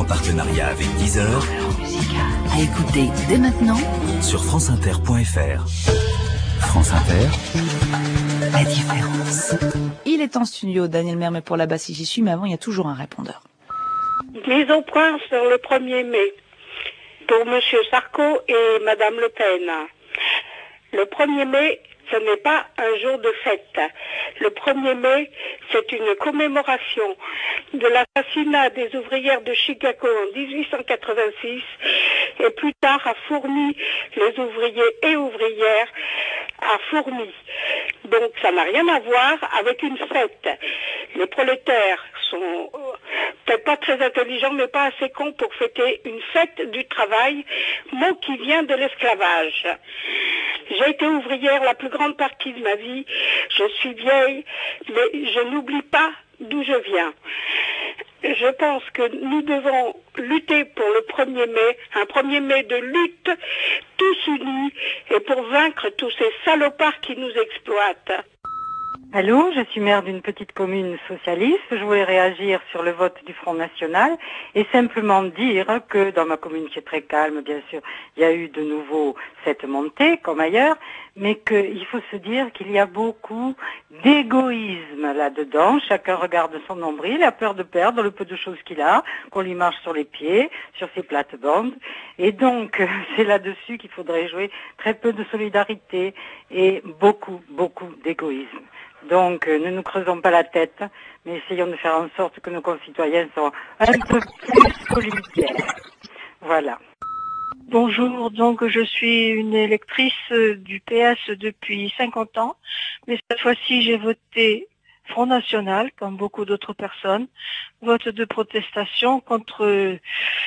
partenariat avec Deezer. À écouter dès maintenant sur franceinter.fr. France Inter, la différence. Il est en studio, Daniel Mermet pour la basse, j'y suis, mais avant il y a toujours un répondeur. Mise au point sur le 1er mai pour M. Sarko et Mme Le Pen. Le 1er mai, ce n'est pas un jour de fête. Le 1er mai, c'est une commémoration de l'assassinat des ouvrières de Chicago en 1886 et plus tard à Fourmi, les ouvriers et ouvrières à Fourmi. Donc ça n'a rien à voir avec une fête. Les prolétaires sont peut-être pas très intelligents, mais pas assez cons pour fêter une fête du travail, mot qui vient de l'esclavage. J'ai été ouvrière la plus grande partie de ma vie, je suis vieille, mais je n'oublie pas d'où je viens. Je pense que nous devons lutter pour le 1er mai, un 1er mai de lutte, tous unis, et pour vaincre tous ces salopards qui nous exploitent. Allô, je suis maire d'une petite commune socialiste. Je voulais réagir sur le vote du Front National et simplement dire que dans ma commune qui est très calme, bien sûr, il y a eu de nouveau cette montée comme ailleurs, mais qu'il faut se dire qu'il y a beaucoup d'égoïsme là-dedans. Chacun regarde son nombril, a peur de perdre le peu de choses qu'il a, qu'on lui marche sur les pieds, sur ses plates-bandes. Et donc, c'est là-dessus qu'il faudrait jouer très peu de solidarité et beaucoup, beaucoup d'égoïsme. Donc, ne nous creusons pas la tête, mais essayons de faire en sorte que nos concitoyens soient un peu plus solidaires. Voilà. Bonjour, donc je suis une électrice du PS depuis 50 ans, mais cette fois-ci j'ai voté Front National, comme beaucoup d'autres personnes, vote de protestation contre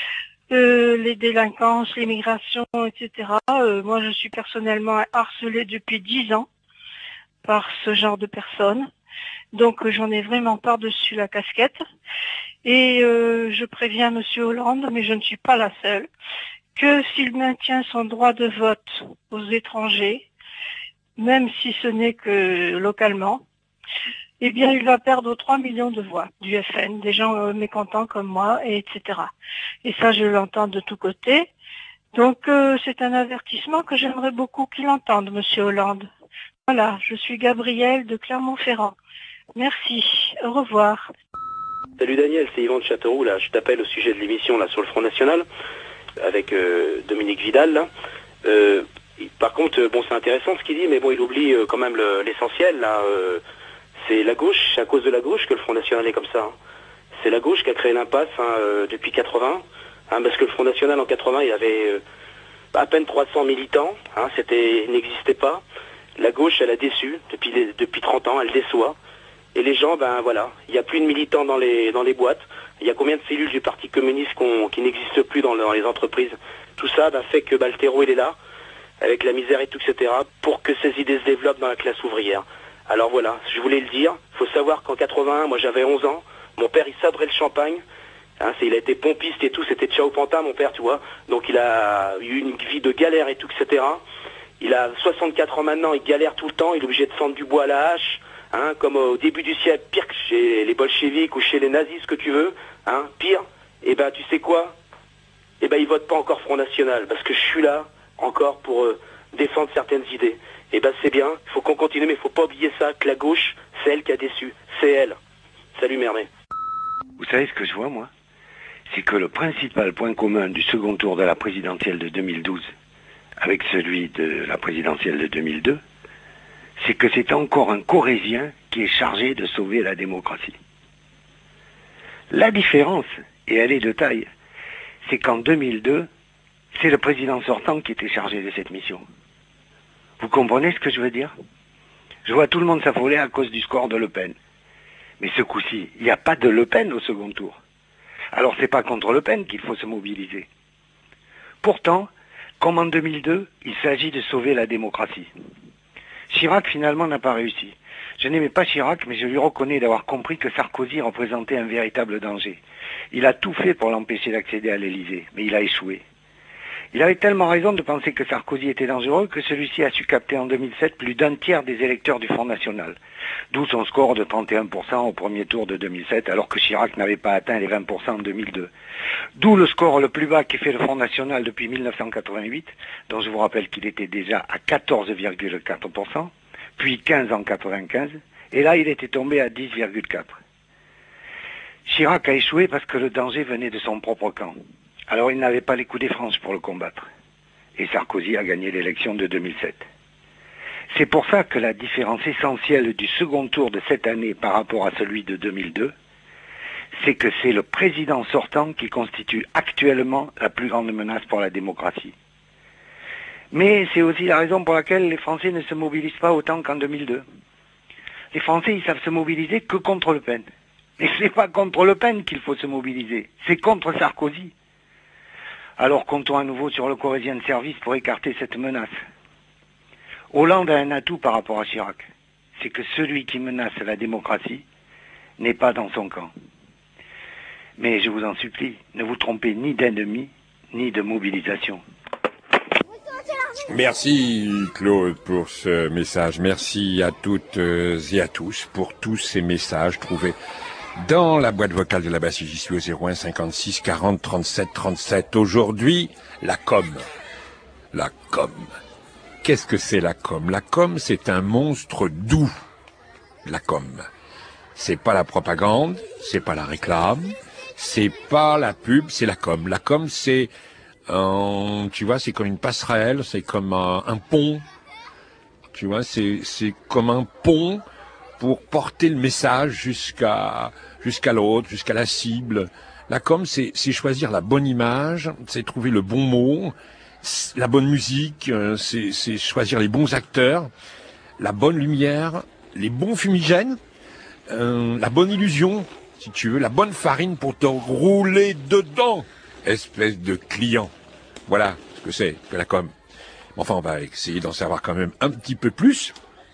les délinquances, l'immigration, etc. Moi je suis personnellement harcelée depuis 10 ans par ce genre de personnes. Donc j'en ai vraiment par-dessus la casquette. Et je préviens Monsieur Hollande, mais je ne suis pas la seule, que s'il maintient son droit de vote aux étrangers, même si ce n'est que localement, eh bien il va perdre 3 millions de voix du FN, des gens mécontents comme moi, et etc. Et ça je l'entends de tous côtés. Donc c'est un avertissement que j'aimerais beaucoup qu'il entende, Monsieur Hollande. Voilà, je suis Gabrielle de Clermont-Ferrand. Merci, au revoir. Salut Daniel, c'est Yvan de Châteauroux, là. Je t'appelle au sujet de l'émission là sur le Front National, avec Dominique Vidal, là. Par contre, bon, c'est intéressant ce qu'il dit, mais bon, il oublie quand même l'essentiel, là. C'est la gauche, c'est à cause de la gauche que le Front National est comme ça. Hein. C'est la gauche qui a créé l'impasse depuis 80, hein, parce que le Front National en 80, il y avait à peine 300 militants, hein, il n'existait pas. La gauche, elle a déçu, depuis 30 ans, elle déçoit. Et les gens, ben voilà, il n'y a plus de militants dans les boîtes. Il y a combien de cellules du Parti communiste qui n'existent plus dans les entreprises. Tout ça fait que le terreau, il est là, avec la misère et tout, etc., pour que ces idées se développent dans la classe ouvrière. Alors voilà, je voulais le dire. Il faut savoir qu'en 81, moi j'avais 11 ans, mon père il sabrait le champagne. Hein, il a été pompiste et tout, c'était Ciao Panta, mon père, tu vois. Donc il a eu une vie de galère et tout, etc. Il a 64 ans maintenant, il galère tout le temps, il est obligé de fendre du bois à la hache, hein, comme au début du siècle, pire que chez les bolcheviks ou chez les nazis, ce que tu veux, hein, pire. Et ben tu sais quoi? Et ben il vote pas encore Front National, parce que je suis là encore pour défendre certaines idées. Et ben c'est bien, il faut qu'on continue, mais il faut pas oublier ça, que la gauche, c'est elle qui a déçu, c'est elle. Salut Mermet. Vous savez ce que je vois, moi? C'est que le principal point commun du second tour de la présidentielle de 2012 avec celui de la présidentielle de 2002, c'est que c'est encore un Corrézien qui est chargé de sauver la démocratie. La différence, et elle est de taille, c'est qu'en 2002, c'est le président sortant qui était chargé de cette mission. Vous comprenez ce que je veux dire? Je vois tout le monde s'affoler à cause du score de Le Pen. Mais ce coup-ci, il n'y a pas de Le Pen au second tour. Alors c'est pas contre Le Pen qu'il faut se mobiliser. Pourtant, comme en 2002, il s'agit de sauver la démocratie. Chirac finalement n'a pas réussi. Je n'aimais pas Chirac, mais je lui reconnais d'avoir compris que Sarkozy représentait un véritable danger. Il a tout fait pour l'empêcher d'accéder à l'Élysée, mais il a échoué. Il avait tellement raison de penser que Sarkozy était dangereux que celui-ci a su capter en 2007 plus d'un tiers des électeurs du Front National. D'où son score de 31% au premier tour de 2007, alors que Chirac n'avait pas atteint les 20% en 2002. D'où le score le plus bas qu'ait fait le Front National depuis 1988, dont je vous rappelle qu'il était déjà à 14,4%, puis 15 en 95, et là il était tombé à 10,4%. Chirac a échoué parce que le danger venait de son propre camp. Alors il n'avait pas les coups des franges pour le combattre. Et Sarkozy a gagné l'élection de 2007. C'est pour ça que la différence essentielle du second tour de cette année par rapport à celui de 2002, c'est que c'est le président sortant qui constitue actuellement la plus grande menace pour la démocratie. Mais c'est aussi la raison pour laquelle les Français ne se mobilisent pas autant qu'en 2002. Les Français, ils savent se mobiliser que contre Le Pen. Et c'est pas contre Le Pen qu'il faut se mobiliser, c'est contre Sarkozy. Alors comptons à nouveau sur le Corrézien de service pour écarter cette menace. Hollande a un atout par rapport à Chirac. C'est que celui qui menace la démocratie n'est pas dans son camp. Mais je vous en supplie, ne vous trompez ni d'ennemi, ni de mobilisation. Merci Claude pour ce message. Merci à toutes et à tous pour tous ces messages trouvés dans la boîte vocale de la Bassie. J'y suis au 01 56 40 37 37. Aujourd'hui, la com. La com. Qu'est-ce que c'est la com? La com, c'est un monstre doux. La com. C'est pas la propagande, c'est pas la réclame, c'est pas la pub, c'est la com. La com, c'est, tu vois, c'est comme une passerelle, c'est comme un pont. Tu vois, c'est comme un pont pour porter le message jusqu'à l'autre, jusqu'à la cible. La com, c'est choisir la bonne image, c'est trouver le bon mot, la bonne musique, c'est choisir les bons acteurs, la bonne lumière, les bons fumigènes, la bonne illusion, si tu veux, la bonne farine pour te rouler dedans, espèce de client. Voilà ce que c'est que la com. Enfin, on va essayer d'en savoir quand même un petit peu plus.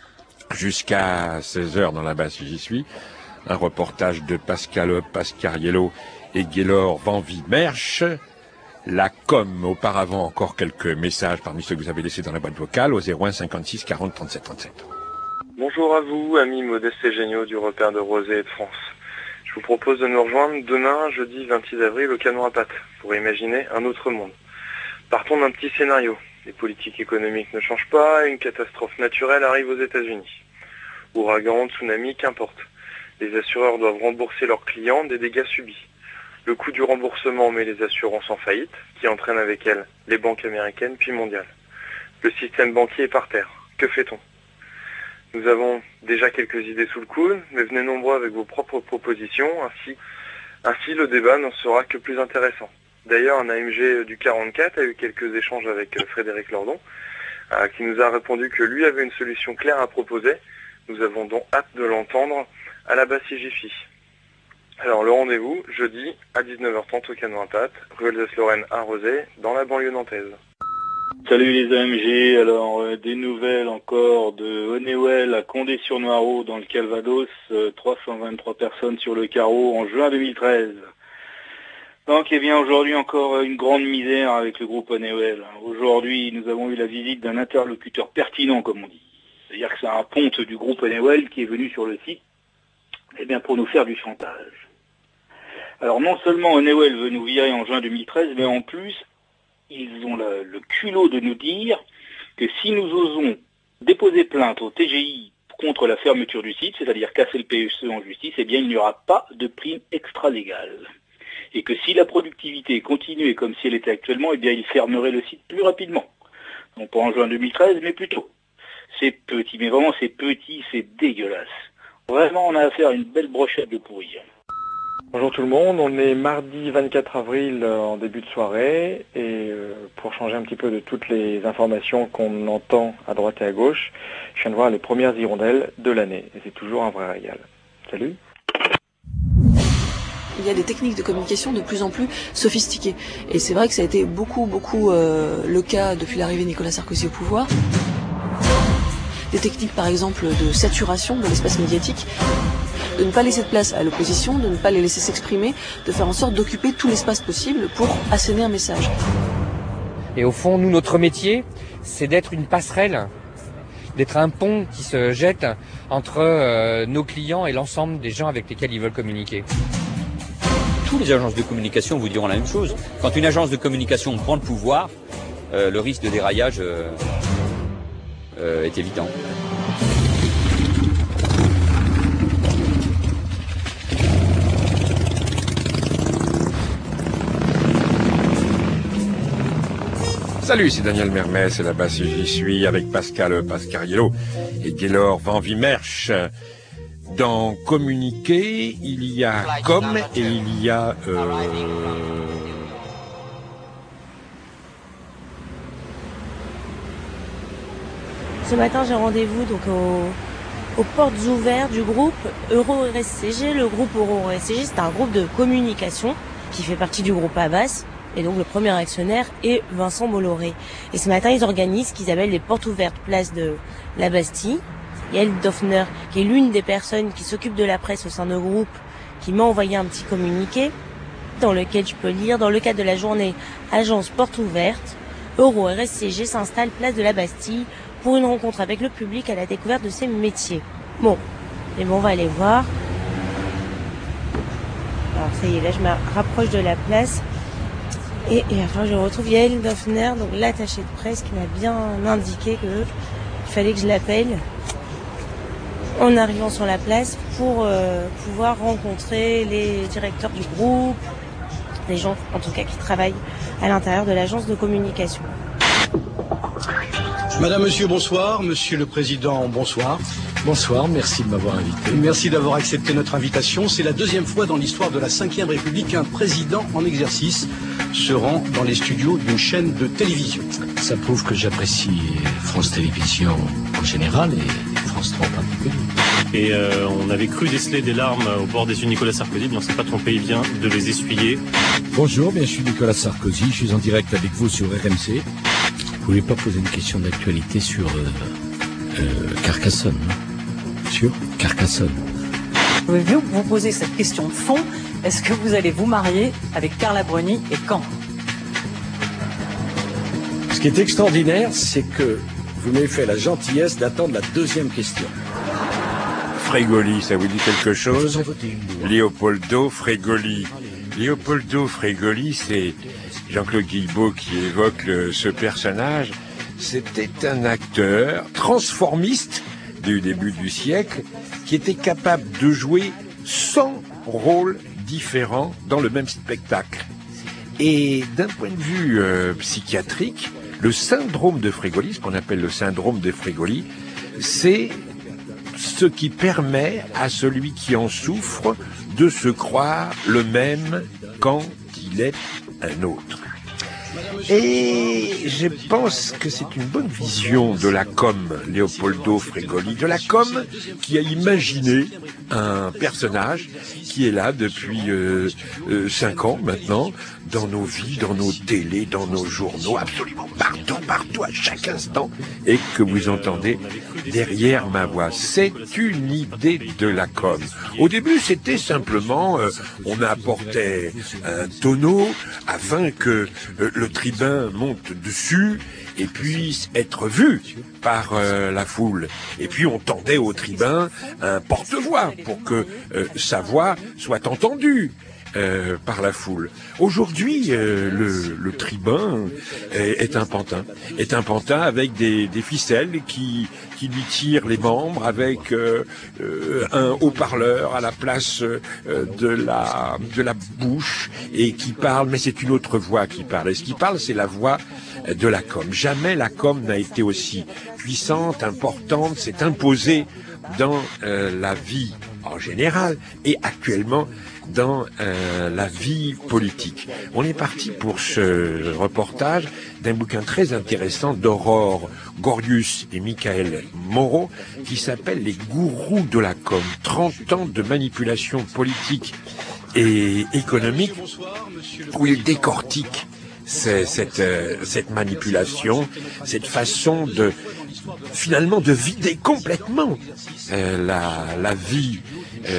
Jusqu'à 16h dans la basse, j'y suis. Un reportage de Pascal Pascariello et Gaylor Van Wiemersch. La com. Auparavant, encore quelques messages parmi ceux que vous avez laissés dans la boîte vocale au 01 56 40 37 37. Bonjour à vous, amis modestes et géniaux du repère de Rosé et de France. Je vous propose de nous rejoindre demain, jeudi 26 avril, au Canon à Pâtes, pour imaginer un autre monde. Partons d'un petit scénario. Les politiques économiques ne changent pas et une catastrophe naturelle arrive aux États-Unis. Ouragan, tsunami, qu'importe. Les assureurs doivent rembourser leurs clients des dégâts subis. Le coût du remboursement met les assurances en faillite, qui entraîne avec elles les banques américaines puis mondiales. Le système banquier est par terre. Que fait-on? Nous avons déjà quelques idées sous le coude, mais venez nombreux avec vos propres propositions, ainsi le débat n'en sera que plus intéressant. D'ailleurs, un AMG du 44 a eu quelques échanges avec Frédéric Lordon, qui nous a répondu que lui avait une solution claire à proposer. Nous avons donc hâte de l'entendre à la Bassie-Jiffy. Alors le rendez-vous, jeudi à 19h30 au Canon à Pâtes, rue Alsace-Lorraine à Rosé, dans la banlieue nantaise. Salut les AMG, alors des nouvelles encore de Honeywell à Condé-sur-Noireau dans le Calvados, 323 personnes sur le carreau en juin 2013. Donc, eh bien, aujourd'hui encore une grande misère avec le groupe Honeywell. Aujourd'hui, nous avons eu la visite d'un interlocuteur pertinent, comme on dit. C'est-à-dire que c'est un ponte du groupe Honeywell qui est venu sur le site, eh bien, pour nous faire du chantage. Alors, non seulement Honeywell veut nous virer en juin 2013, mais en plus, ils ont le culot de nous dire que si nous osons déposer plainte au TGI contre la fermeture du site, c'est-à-dire casser le PSE en justice, eh bien, il n'y aura pas de prime extra-légale. Et que si la productivité continuait comme si elle était actuellement, eh bien, il fermerait le site plus rapidement. Non pas en juin 2013, mais plus tôt. C'est petit, mais vraiment c'est petit, c'est dégueulasse. Vraiment, on a affaire à une belle brochette de pourri. Bonjour tout le monde, on est mardi 24 avril en début de soirée et pour changer un petit peu de toutes les informations qu'on entend à droite et à gauche, je viens de voir les premières hirondelles de l'année et c'est toujours un vrai régal. Salut. Il y a des techniques de communication de plus en plus sophistiquées. Et c'est vrai que ça a été beaucoup le cas depuis l'arrivée de Nicolas Sarkozy au pouvoir. Des techniques par exemple de saturation de l'espace médiatique, de ne pas laisser de place à l'opposition, de ne pas les laisser s'exprimer, de faire en sorte d'occuper tout l'espace possible pour asséner un message. Et au fond, nous, notre métier, c'est d'être une passerelle, d'être un pont qui se jette entre nos clients et l'ensemble des gens avec lesquels ils veulent communiquer. Tous les agences de communication vous diront la même chose. Quand une agence de communication prend le pouvoir, le risque de déraillage est évident. Salut, c'est Daniel Mermet, c'est là-bas si j'y suis, avec Pascal Pascariello et Gaylor Van Vimersch. Dans communiquer, il y a com et il y a... Ce matin, j'ai rendez-vous donc aux portes ouvertes du groupe Euro-RSCG. Le groupe Euro-RSCG, c'est un groupe de communication qui fait partie du groupe Havas. Et donc le premier actionnaire est Vincent Bolloré. Et ce matin, ils organisent ce qu'ils appellent les portes ouvertes place de la Bastille. Yael Doffner, qui est l'une des personnes qui s'occupe de la presse au sein de groupe, qui m'a envoyé un petit communiqué dans lequel je peux lire: dans le cadre de la journée Agence Porte Ouverte, Euro-RSCG s'installe place de la Bastille pour une rencontre avec le public à la découverte de ses métiers. Bon, on va aller voir. Alors ça y est, là je me rapproche de la place. Et enfin, je retrouve Yael Doffner, donc l'attachée de presse, qui m'a bien indiqué qu'il fallait que je l'appelle en arrivant sur la place pour pouvoir rencontrer les directeurs du groupe, les gens, en tout cas, qui travaillent à l'intérieur de l'agence de communication. Madame, monsieur, bonsoir. Monsieur le Président, bonsoir. Bonsoir, merci de m'avoir invité. Merci d'avoir accepté notre invitation. C'est la deuxième fois dans l'histoire de la Ve République qu'un président en exercice se rend dans les studios d'une chaîne de télévision. Ça prouve que j'apprécie France Télévisions en général et France 3 en particulier. Et on avait cru déceler des larmes au bord des yeux de Nicolas Sarkozy, mais on ne s'est pas trompé, il vient de les essuyer. Bonjour, je suis Nicolas Sarkozy, je suis en direct avec vous sur RMC. Vous ne voulez pas poser une question d'actualité sur Carcassonne, non? Sur Carcassonne. Pouvez-vous vous poser cette question de fond? Est-ce que vous allez vous marier avec Carla Bruni et quand? Ce qui est extraordinaire, c'est que vous m'avez fait la gentillesse d'attendre la deuxième question. Frégoli, ça vous dit quelque chose? Leopoldo Frégoli. Leopoldo Frégoli, c'est Jean-Claude Guilbeault qui évoque ce personnage. C'était un acteur transformiste du début du siècle qui était capable de jouer 100 rôles différents dans le même spectacle. Et d'un point de vue psychiatrique, le syndrome de Frégoli, ce qu'on appelle le syndrome de Frégoli, c'est ce qui permet à celui qui en souffre de se croire le même quand il est un autre. Et je pense que c'est une bonne vision de la com, Leopoldo Frégoli, de la com qui a imaginé un personnage qui est là depuis 5 ans maintenant, dans nos vies, dans nos télés, dans nos journaux, absolument partout, à chaque instant, et que vous entendez derrière ma voix. C'est une idée de la com. Au début, c'était simplement, on apportait un tonneau afin que le tribun monte dessus et puisse être vu par la foule. Et puis on tendait au tribun un porte-voix pour que sa voix soit entendue par la foule. Aujourd'hui, le tribun est un pantin avec des ficelles qui lui tirent les membres, avec un haut-parleur à la place de la bouche, et qui parle, mais c'est une autre voix qui parle. Et ce qui parle, c'est la voix de la com. Jamais la com n'a été aussi puissante, importante, s'est imposée dans la vie en général et actuellement dans la vie politique. On est parti pour ce reportage d'un bouquin très intéressant d'Aurore Gorius et Michael Moreau qui s'appelle Les gourous de la com, 30 ans de manipulation politique et économique, où il décortique cette manipulation, cette façon de finalement de vider complètement la vie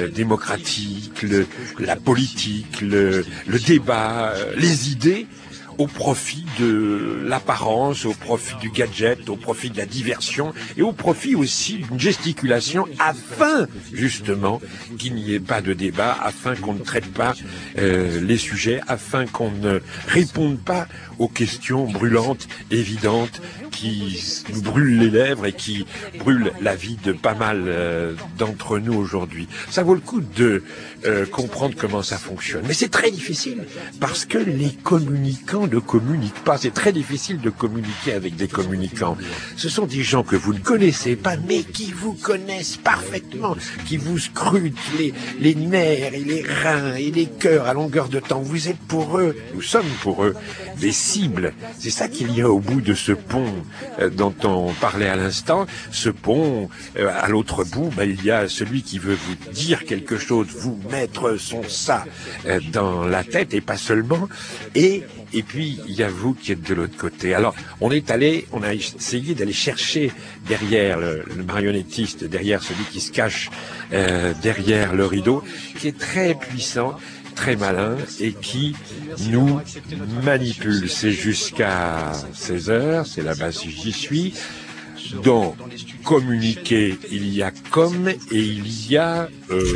démocratique, la politique, le débat, les idées, au profit de l'apparence, au profit du gadget, au profit de la diversion et au profit aussi d'une gesticulation afin justement qu'il n'y ait pas de débat, afin qu'on ne traite pas les sujets, afin qu'on ne réponde pas aux questions brûlantes, évidentes, qui nous brûlent les lèvres et qui brûlent la vie de pas mal d'entre nous aujourd'hui. Ça vaut le coup de comprendre comment ça fonctionne. Mais c'est très difficile parce que les communicants ne communiquent pas. C'est très difficile de communiquer avec des communicants. Ce sont des gens que vous ne connaissez pas, mais qui vous connaissent parfaitement, qui vous scrutent les nerfs et les reins et les cœurs à longueur de temps. Vous êtes pour eux, nous sommes pour eux, des cibles. C'est ça qu'il y a au bout de ce pont dont on parlait à l'instant. Ce pont, à l'autre bout, il y a celui qui veut vous dire quelque chose, vous mettre son ça dans la tête et pas seulement. Et puis, il y a vous qui êtes de l'autre côté. Alors, on a essayé d'aller chercher derrière le marionnettiste, derrière celui qui se cache derrière le rideau, qui est très puissant, très malin et qui nous manipule. C'est jusqu'à 16h, c'est là-bas si j'y suis. Dans communiquer, il y a comme et il y a...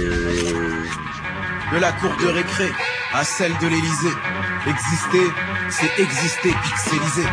De la cour de récré à celle de l'Élysée, exister, c'est exister pixelisé.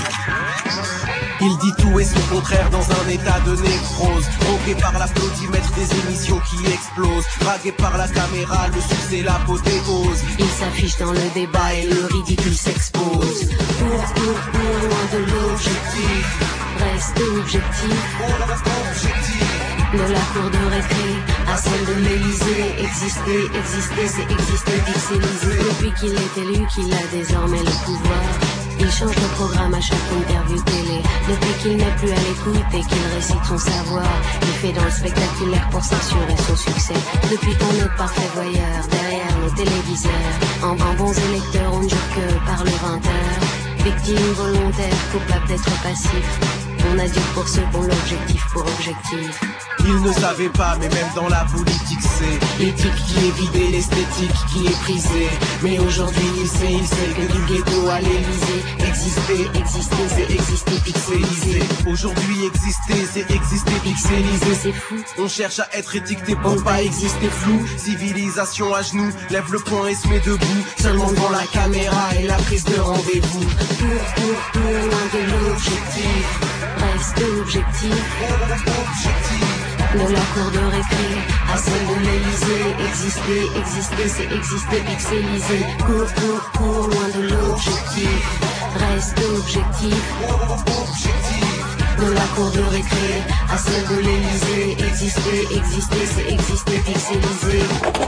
Il dit tout et son contraire dans un état de nécrose, drogué par l'applaudimètre des émissions qui explosent, dragué par la caméra, le succès, l'apothéose. Il s'affiche dans le débat et le ridicule s'expose. Pour loin de l'objectif, reste objectif. De la cour de récré à celle de l'Élysée, exister, c'est exister pixelisé. Depuis qu'il est élu, qu'il a désormais le pouvoir, il change de programme à chaque interview télé. Depuis qu'il n'est plus à l'écoute et qu'il récite son savoir, il fait dans le spectaculaire pour s'assurer son succès. Depuis qu'on est parfait voyeur derrière nos téléviseurs, en bons électeurs on ne jure que par le 20h. Victime volontaire, coupable d'être passif, on a dit pour ceux qui ont l'objectif pour objectif. Il ne savait pas, mais même dans la politique c'est l'éthique qui est vidée, l'esthétique qui est prisée. Mais aujourd'hui il sait que du ghetto à l'Élysée, exister, c'est exister pixelisé. Aujourd'hui exister, c'est exister pixelisé. C'est fou. On cherche à être étiqueté pour pas exister flou. Civilisation à genoux, lève le poing et se met debout, seulement devant la caméra et la prise de rendez-vous. Pour loin de l'objectif, reste objectif. De la cour de récré à celle de l'Élysée, exister, c'est exister pixelisé. Cours, loin de l'objectif, reste objectif. De la cour de récré à celle de l'Élysée, exister, c'est exister pixelisé.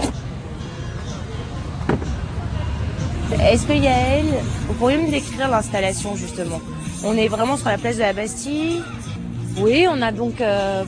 Est-ce que Yael, vous pourriez me décrire l'installation justement? On est vraiment sur la place de la Bastille. Oui, on a donc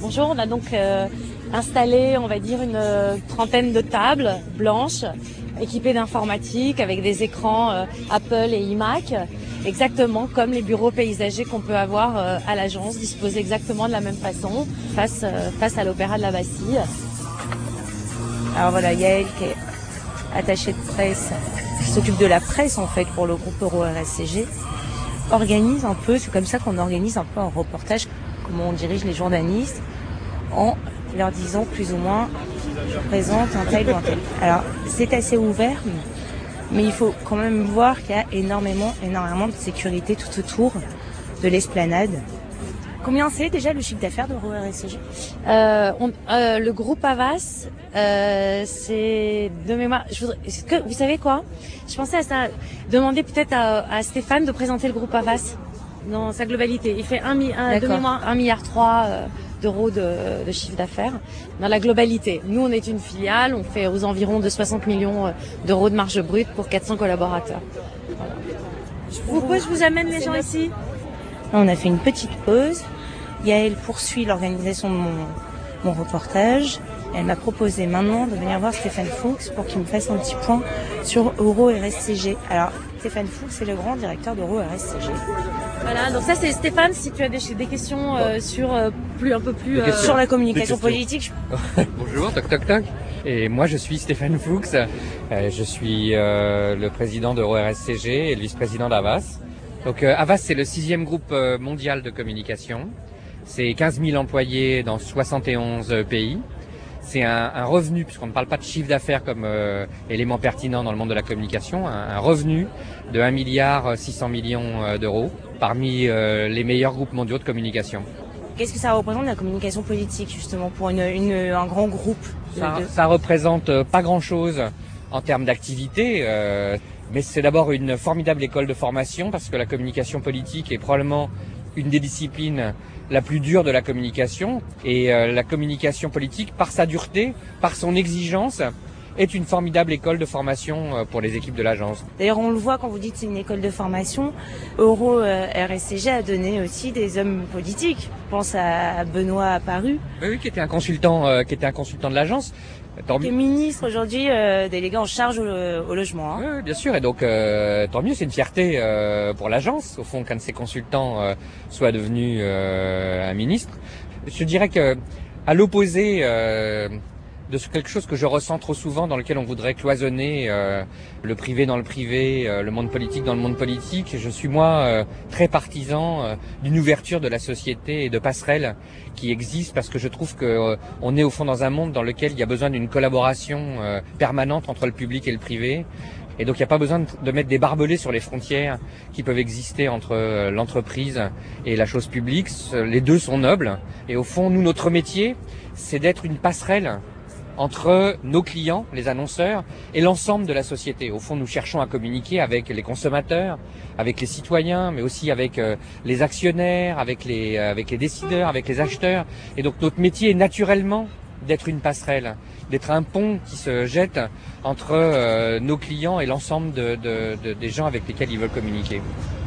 installé, on va dire, une trentaine de tables blanches équipées d'informatique avec des écrans Apple et iMac, exactement comme les bureaux paysagers qu'on peut avoir à l'agence, disposés exactement de la même façon face à l'Opéra de la Bastille. Alors voilà, Yael qui est attachée de presse, qui s'occupe de la presse en fait pour le groupe Euro-RSCG, organise un peu, c'est comme ça qu'on organise un peu un reportage, comment on dirige les journalistes, en leur disant plus ou moins, je présente un tel ou un tel. Alors, c'est assez ouvert, mais il faut quand même voir qu'il y a énormément de sécurité tout autour de l'esplanade. Combien c'est déjà le chiffre d'affaires de Euro-RSCG? Le groupe Havas, c'est de mémoire. Vous savez quoi? Je pensais à ça. Demander peut-être à Stéphane de présenter le groupe Havas dans sa globalité. Il fait de mémoire 1,3 milliard d'euros de chiffre d'affaires dans la globalité. Nous, on est une filiale, on fait aux environs de 60 millions d'euros de marge brute pour 400 collaborateurs. Voilà. Je vous amène les gens ici. On a fait une petite pause. Yael poursuit l'organisation de mon reportage. Elle m'a proposé maintenant de venir voir Stéphane Fuchs pour qu'il me fasse un petit point sur Euro-RSCG. Alors, Stéphane Fuchs, c'est le grand directeur d'Euro-RSCG. Voilà, donc ça c'est Stéphane, si tu as des questions sur sur la communication politique. Bonjour, tac. Et moi, je suis Stéphane Fuchs. Je suis le président d'EuroRSCG et le vice-président d'Havas. Donc Havas, c'est le 6e groupe mondial de communication. C'est 15 000 employés dans 71 pays. C'est un revenu, puisqu'on ne parle pas de chiffre d'affaires comme élément pertinent dans le monde de la communication, un revenu de 1,6 milliard d'euros parmi les meilleurs groupes mondiaux de communication. Qu'est-ce que ça représente la communication politique justement pour un grand groupe Ça représente pas grand-chose en termes d'activité, mais c'est d'abord une formidable école de formation parce que la communication politique est probablement une des disciplines la plus dure de la communication et la communication politique, par sa dureté, par son exigence, est une formidable école de formation pour les équipes de l'agence. D'ailleurs, on le voit quand vous dites que c'est une école de formation. EuroRSCG a donné aussi des hommes politiques. Je pense à Benoît Apparu. Oui, qui était un consultant de l'agence. Qui est ministre aujourd'hui, délégué en charge au logement. Oui, bien sûr. Et donc, tant mieux, c'est une fierté pour l'agence, au fond, qu'un de ses consultants soit devenu un ministre. Je dirais que, à l'opposé de quelque chose que je ressens trop souvent, dans lequel on voudrait cloisonner le privé dans le privé, le monde politique dans le monde politique. Je suis moi très partisan d'une ouverture de la société et de passerelles qui existent parce que je trouve que on est au fond dans un monde dans lequel il y a besoin d'une collaboration permanente entre le public et le privé. Et donc il n'y a pas besoin de mettre des barbelés sur les frontières qui peuvent exister entre l'entreprise et la chose publique. Les deux sont nobles. Et au fond, nous, notre métier, c'est d'être une passerelle entre nos clients, les annonceurs, et l'ensemble de la société. Au fond, nous cherchons à communiquer avec les consommateurs, avec les citoyens, mais aussi avec les actionnaires, avec les décideurs, avec les acheteurs. Et donc notre métier est naturellement d'être une passerelle, d'être un pont qui se jette entre nos clients et l'ensemble des gens avec lesquels ils veulent communiquer.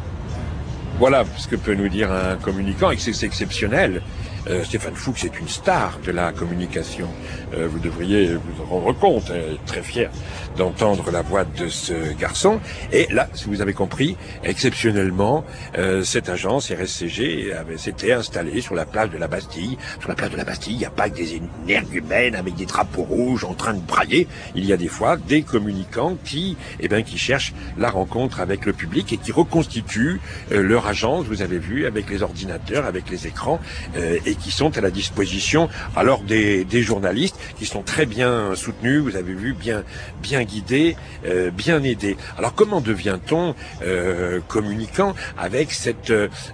Voilà ce que peut nous dire un communicant, et que c'est exceptionnel. Stéphane Fuchs est une star de la communication. Vous devriez vous en rendre compte, être très fier d'entendre la voix de ce garçon. Et là, si vous avez compris, exceptionnellement, cette agence RSCG s'était installée sur la place de la Bastille. Sur la place de la Bastille, il n'y a pas que des énergumènes avec des drapeaux rouges en train de brailler. Il y a des fois des communicants qui cherchent la rencontre avec le public et qui reconstituent leur agence, vous avez vu, avec les ordinateurs, avec les écrans, et qui sont à la disposition alors des journalistes qui sont très bien soutenus, vous avez vu, bien guidés, bien aidés. Alors comment devient-on communicant avec cette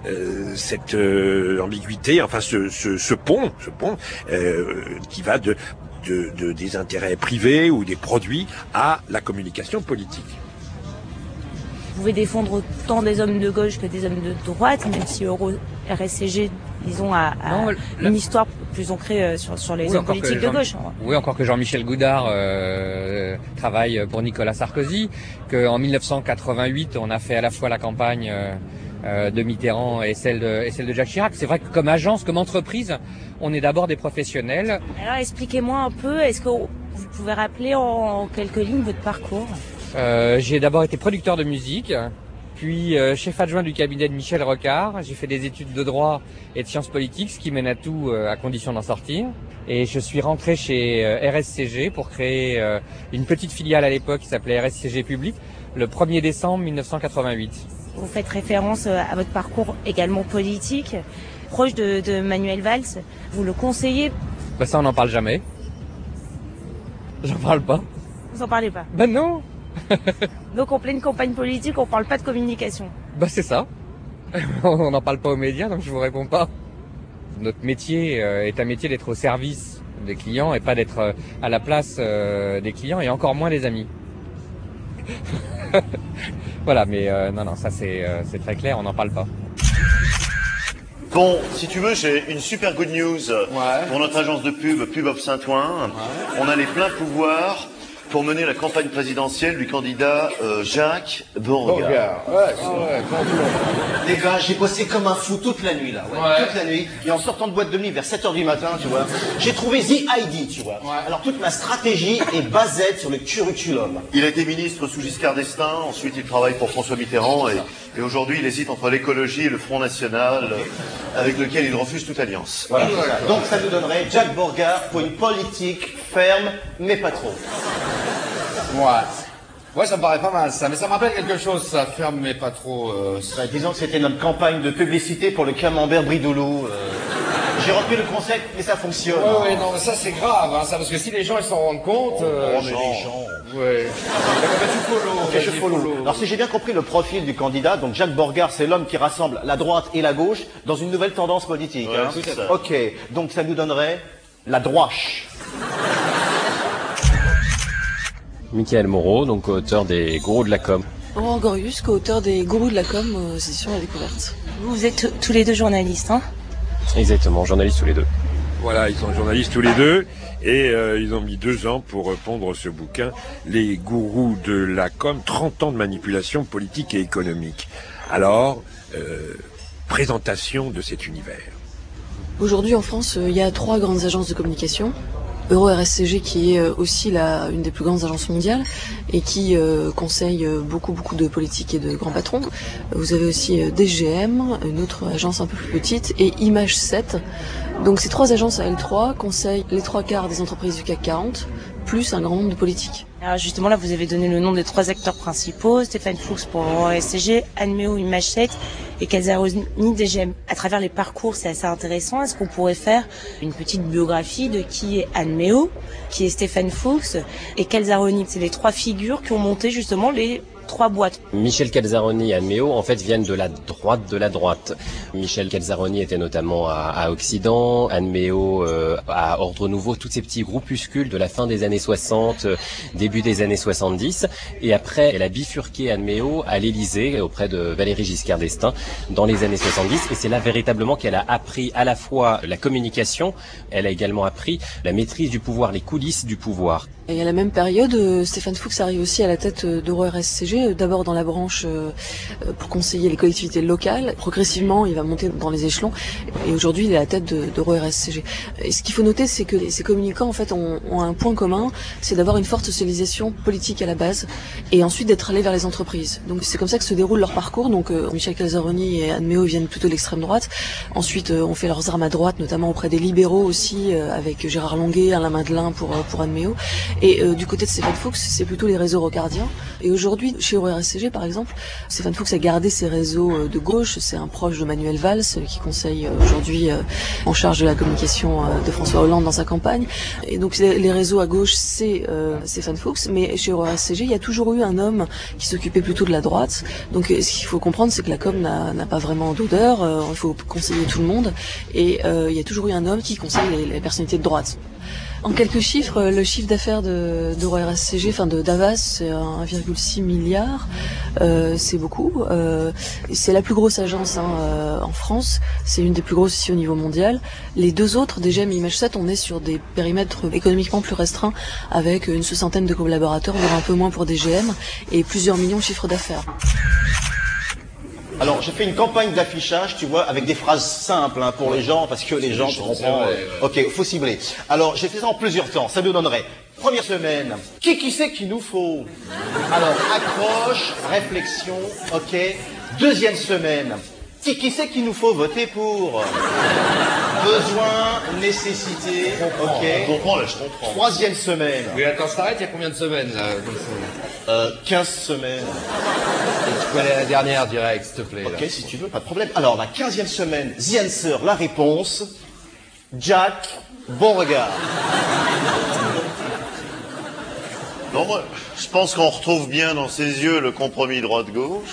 ambiguïté, enfin ce pont qui va des intérêts privés ou des produits à la communication politique? Vous pouvez défendre autant des hommes de gauche que des hommes de droite, même si EuroRSCG, disons, a une histoire plus ancrée sur les hommes politiques de gauche. Oui, encore que Jean-Michel Goudard travaille pour Nicolas Sarkozy, qu'en 1988, on a fait à la fois la campagne de Mitterrand et celle de Jacques Chirac. C'est vrai que comme agence, comme entreprise, on est d'abord des professionnels. Alors expliquez-moi un peu, est-ce que vous pouvez rappeler en quelques lignes votre parcours ? J'ai d'abord été producteur de musique, puis chef adjoint du cabinet de Michel Rocard. J'ai fait des études de droit et de sciences politiques, ce qui mène à tout à condition d'en sortir. Et je suis rentré chez RSCG pour créer une petite filiale à l'époque qui s'appelait RSCG Public, le 1er décembre 1988. Vous faites référence à votre parcours également politique, proche de Manuel Valls. Vous le conseillez ? Ça, on n'en parle jamais. J'en parle pas. Vous en parlez pas ? Non. Donc en pleine campagne politique, on parle pas de communication. C'est ça. On n'en parle pas aux médias, donc je vous réponds pas. Notre métier est un métier d'être au service des clients et pas d'être à la place des clients et encore moins des amis. Voilà, mais non, ça c'est très clair, on n'en parle pas. Bon, si tu veux, j'ai une super good news pour notre agence de Pub of Saint-Ouen. On a les pleins pouvoirs pour mener la campagne présidentielle du candidat Jacques Beauregard. Les gars, j'ai bossé comme un fou toute la nuit là, toute la nuit. Et en sortant de boîte de nuit vers 7h du matin, tu vois, j'ai trouvé The ID, tu vois. Alors toute ma stratégie est basée sur le curriculum. Il a été ministre sous Giscard d'Estaing, ensuite il travaille pour François Mitterrand et aujourd'hui il hésite entre l'écologie et le Front National avec lequel il refuse toute alliance. Voilà. Donc ça nous donnerait Jacques Beauregard pour une politique ferme, mais pas trop. Ouais, ça me paraît pas mal ça, mais ça me rappelle quelque chose, ça, ferme mais pas trop. Disons que c'était notre campagne de publicité pour le camembert Bridoulou. J'ai repris le concept, mais ça fonctionne. Ouais, non, mais ça c'est grave, hein, ça, parce que si les gens ils s'en rendent compte. mais les gens. Ouais. Je follow. Alors si j'ai bien compris le profil du candidat, donc Jacques Borgard, c'est l'homme qui rassemble la droite et la gauche dans une nouvelle tendance politique. Ouais, hein. c'est ça. Ok, donc ça nous donnerait la droiche. Michael Moreau, donc auteur des Gourous de la com. Laurent Gorius, co-auteur des Gourous de la com aux éditions La Découverte. Vous êtes tous les deux journalistes, hein? Exactement, journalistes tous les deux. Voilà, ils sont journalistes tous les deux et ils ont mis 2 ans pour pondre ce bouquin, Les Gourous de la com, 30 ans de manipulation politique et économique. Alors, présentation de cet univers. Aujourd'hui en France, il y a 3 grandes agences de communication. Euro-RSCG qui est aussi une des plus grandes agences mondiales et qui conseille beaucoup de politiques et de grands patrons. Vous avez aussi DGM, une autre agence un peu plus petite, et Image 7. Donc ces 3 agences à L3 conseillent les 3/4 des entreprises du CAC 40, plus un grand nombre de politiques. Alors justement là, vous avez donné le nom des 3 acteurs principaux, Stéphane Fuchs pour Euro-RSCG, Anne Méo, Image 7 et Calzaroni, DGM. À travers les parcours, c'est assez intéressant. Est-ce qu'on pourrait faire une petite biographie de qui est Anne Méo, qui est Stéphane Fuchs et Calzaroni? C'est les 3 figures qui ont monté justement les 3 boîtes. Michel Calzaroni et Anne Méo, en fait, viennent de la droite de la droite. Michel Calzaroni était notamment à Occident, Anne Méo à Ordre Nouveau, tous ces petits groupuscules de la fin des années 60, début des années 70. Et après, elle a bifurqué Anne Méo à l'Élysée, auprès de Valéry Giscard d'Estaing, dans les années 70. Et c'est là véritablement qu'elle a appris à la fois la communication, elle a également appris la maîtrise du pouvoir, les coulisses du pouvoir. Et à la même période, Stéphane Fuchs arrive aussi à la tête d'Euro-RSCG, d'abord dans la branche pour conseiller les collectivités locales. Progressivement, il va monter dans les échelons et aujourd'hui, il est à la tête d'Euro-RSCG. Et ce qu'il faut noter, c'est que ces communicants, en fait, ont un point commun, c'est d'avoir une forte socialisation politique à la base et ensuite d'être allés vers les entreprises. Donc c'est comme ça que se déroule leur parcours. Donc Michel Calzaroni et Anne Méo viennent plutôt de l'extrême droite. Ensuite, on fait leurs armes à droite, notamment auprès des libéraux aussi, avec Gérard Longuet, Alain Madelin pour Anne Méo. Et du côté de Stéphane Fuchs, c'est plutôt les réseaux rocardiens. Et aujourd'hui, chez Euro-RSCG, par exemple, Stéphane Fuchs a gardé ses réseaux de gauche. C'est un proche de Manuel Valls qui conseille aujourd'hui en charge de la communication de François Hollande dans sa campagne. Et donc les réseaux à gauche, c'est Stéphane Fuchs. Mais chez Euro-RSCG, il y a toujours eu un homme qui s'occupait plutôt de la droite. Donc ce qu'il faut comprendre, c'est que la com n'a pas vraiment d'odeur. Il faut conseiller tout le monde. Et il y a toujours eu un homme qui conseille les personnalités de droite. En quelques chiffres, le chiffre d'affaires d'Euro-RSCG, enfin de d'Avas, c'est 1,6 milliard. C'est beaucoup. C'est la plus grosse agence en France. C'est une des plus grosses ici au niveau mondial. Les 2 autres, DGM et Image 7, on est sur des périmètres économiquement plus restreints, avec une 60aine de collaborateurs, voire un peu moins pour DGM, et plusieurs millions de chiffres d'affaires. Alors, j'ai fait une campagne d'affichage, tu vois, avec des phrases simples pour les gens, parce que les gens, tu comprends. Ok, faut cibler. Alors, j'ai fait ça en plusieurs temps. Ça nous donnerait, première semaine, qui c'est qu'il nous faut? Alors, accroche, réflexion, ok. Deuxième semaine, qui c'est qu'il nous faut voter pour? Besoin, nécessité, ok. Je comprends, là, je comprends. Troisième semaine. Oui, attends, je t'arrête, il y a combien de semaines là 15 semaines. Et tu peux aller à la dernière direct, s'il te plaît. Ok, si tu veux, pas de problème. Alors, la 15e semaine, The Answer, la réponse. Jack, Beauregard. Non, moi, je pense qu'on retrouve bien dans ses yeux le compromis droite-gauche.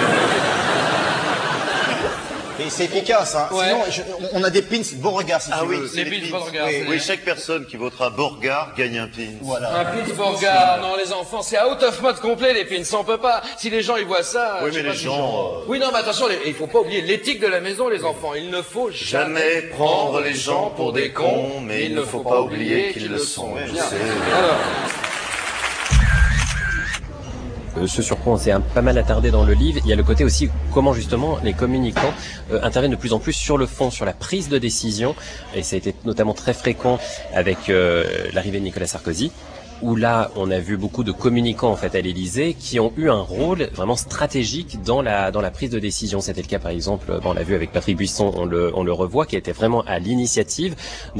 Et c'est efficace, hein. Ouais. Sinon, on a des pins Beauregard, si tu oui, veux. c'est les pins Beauregard. Oui, chaque personne qui votera Beauregard gagne un pins. Voilà. Un pins Beauregard, non les enfants, c'est out of mode complet les pins, on peut pas. Si les gens ils voient ça. Oui, mais les gens. Oui, non, mais attention, il faut pas oublier l'éthique de la maison, les enfants. Il ne faut jamais prendre les gens pour des cons, mais il ne faut pas oublier qu'ils le sont. Alors. Ce sur quoi on s'est pas mal attardé dans le livre, il y a le côté aussi comment justement les communicants interviennent de plus en plus sur le fond, sur la prise de décision, et ça a été notamment très fréquent avec l'arrivée de Nicolas Sarkozy. où là, on a vu beaucoup de communicants en fait à l'Élysée qui ont eu un rôle vraiment stratégique dans la prise de décision. C'était le cas par exemple, on l'a vu avec Patrick Buisson, on le revoit, qui était vraiment à l'initiative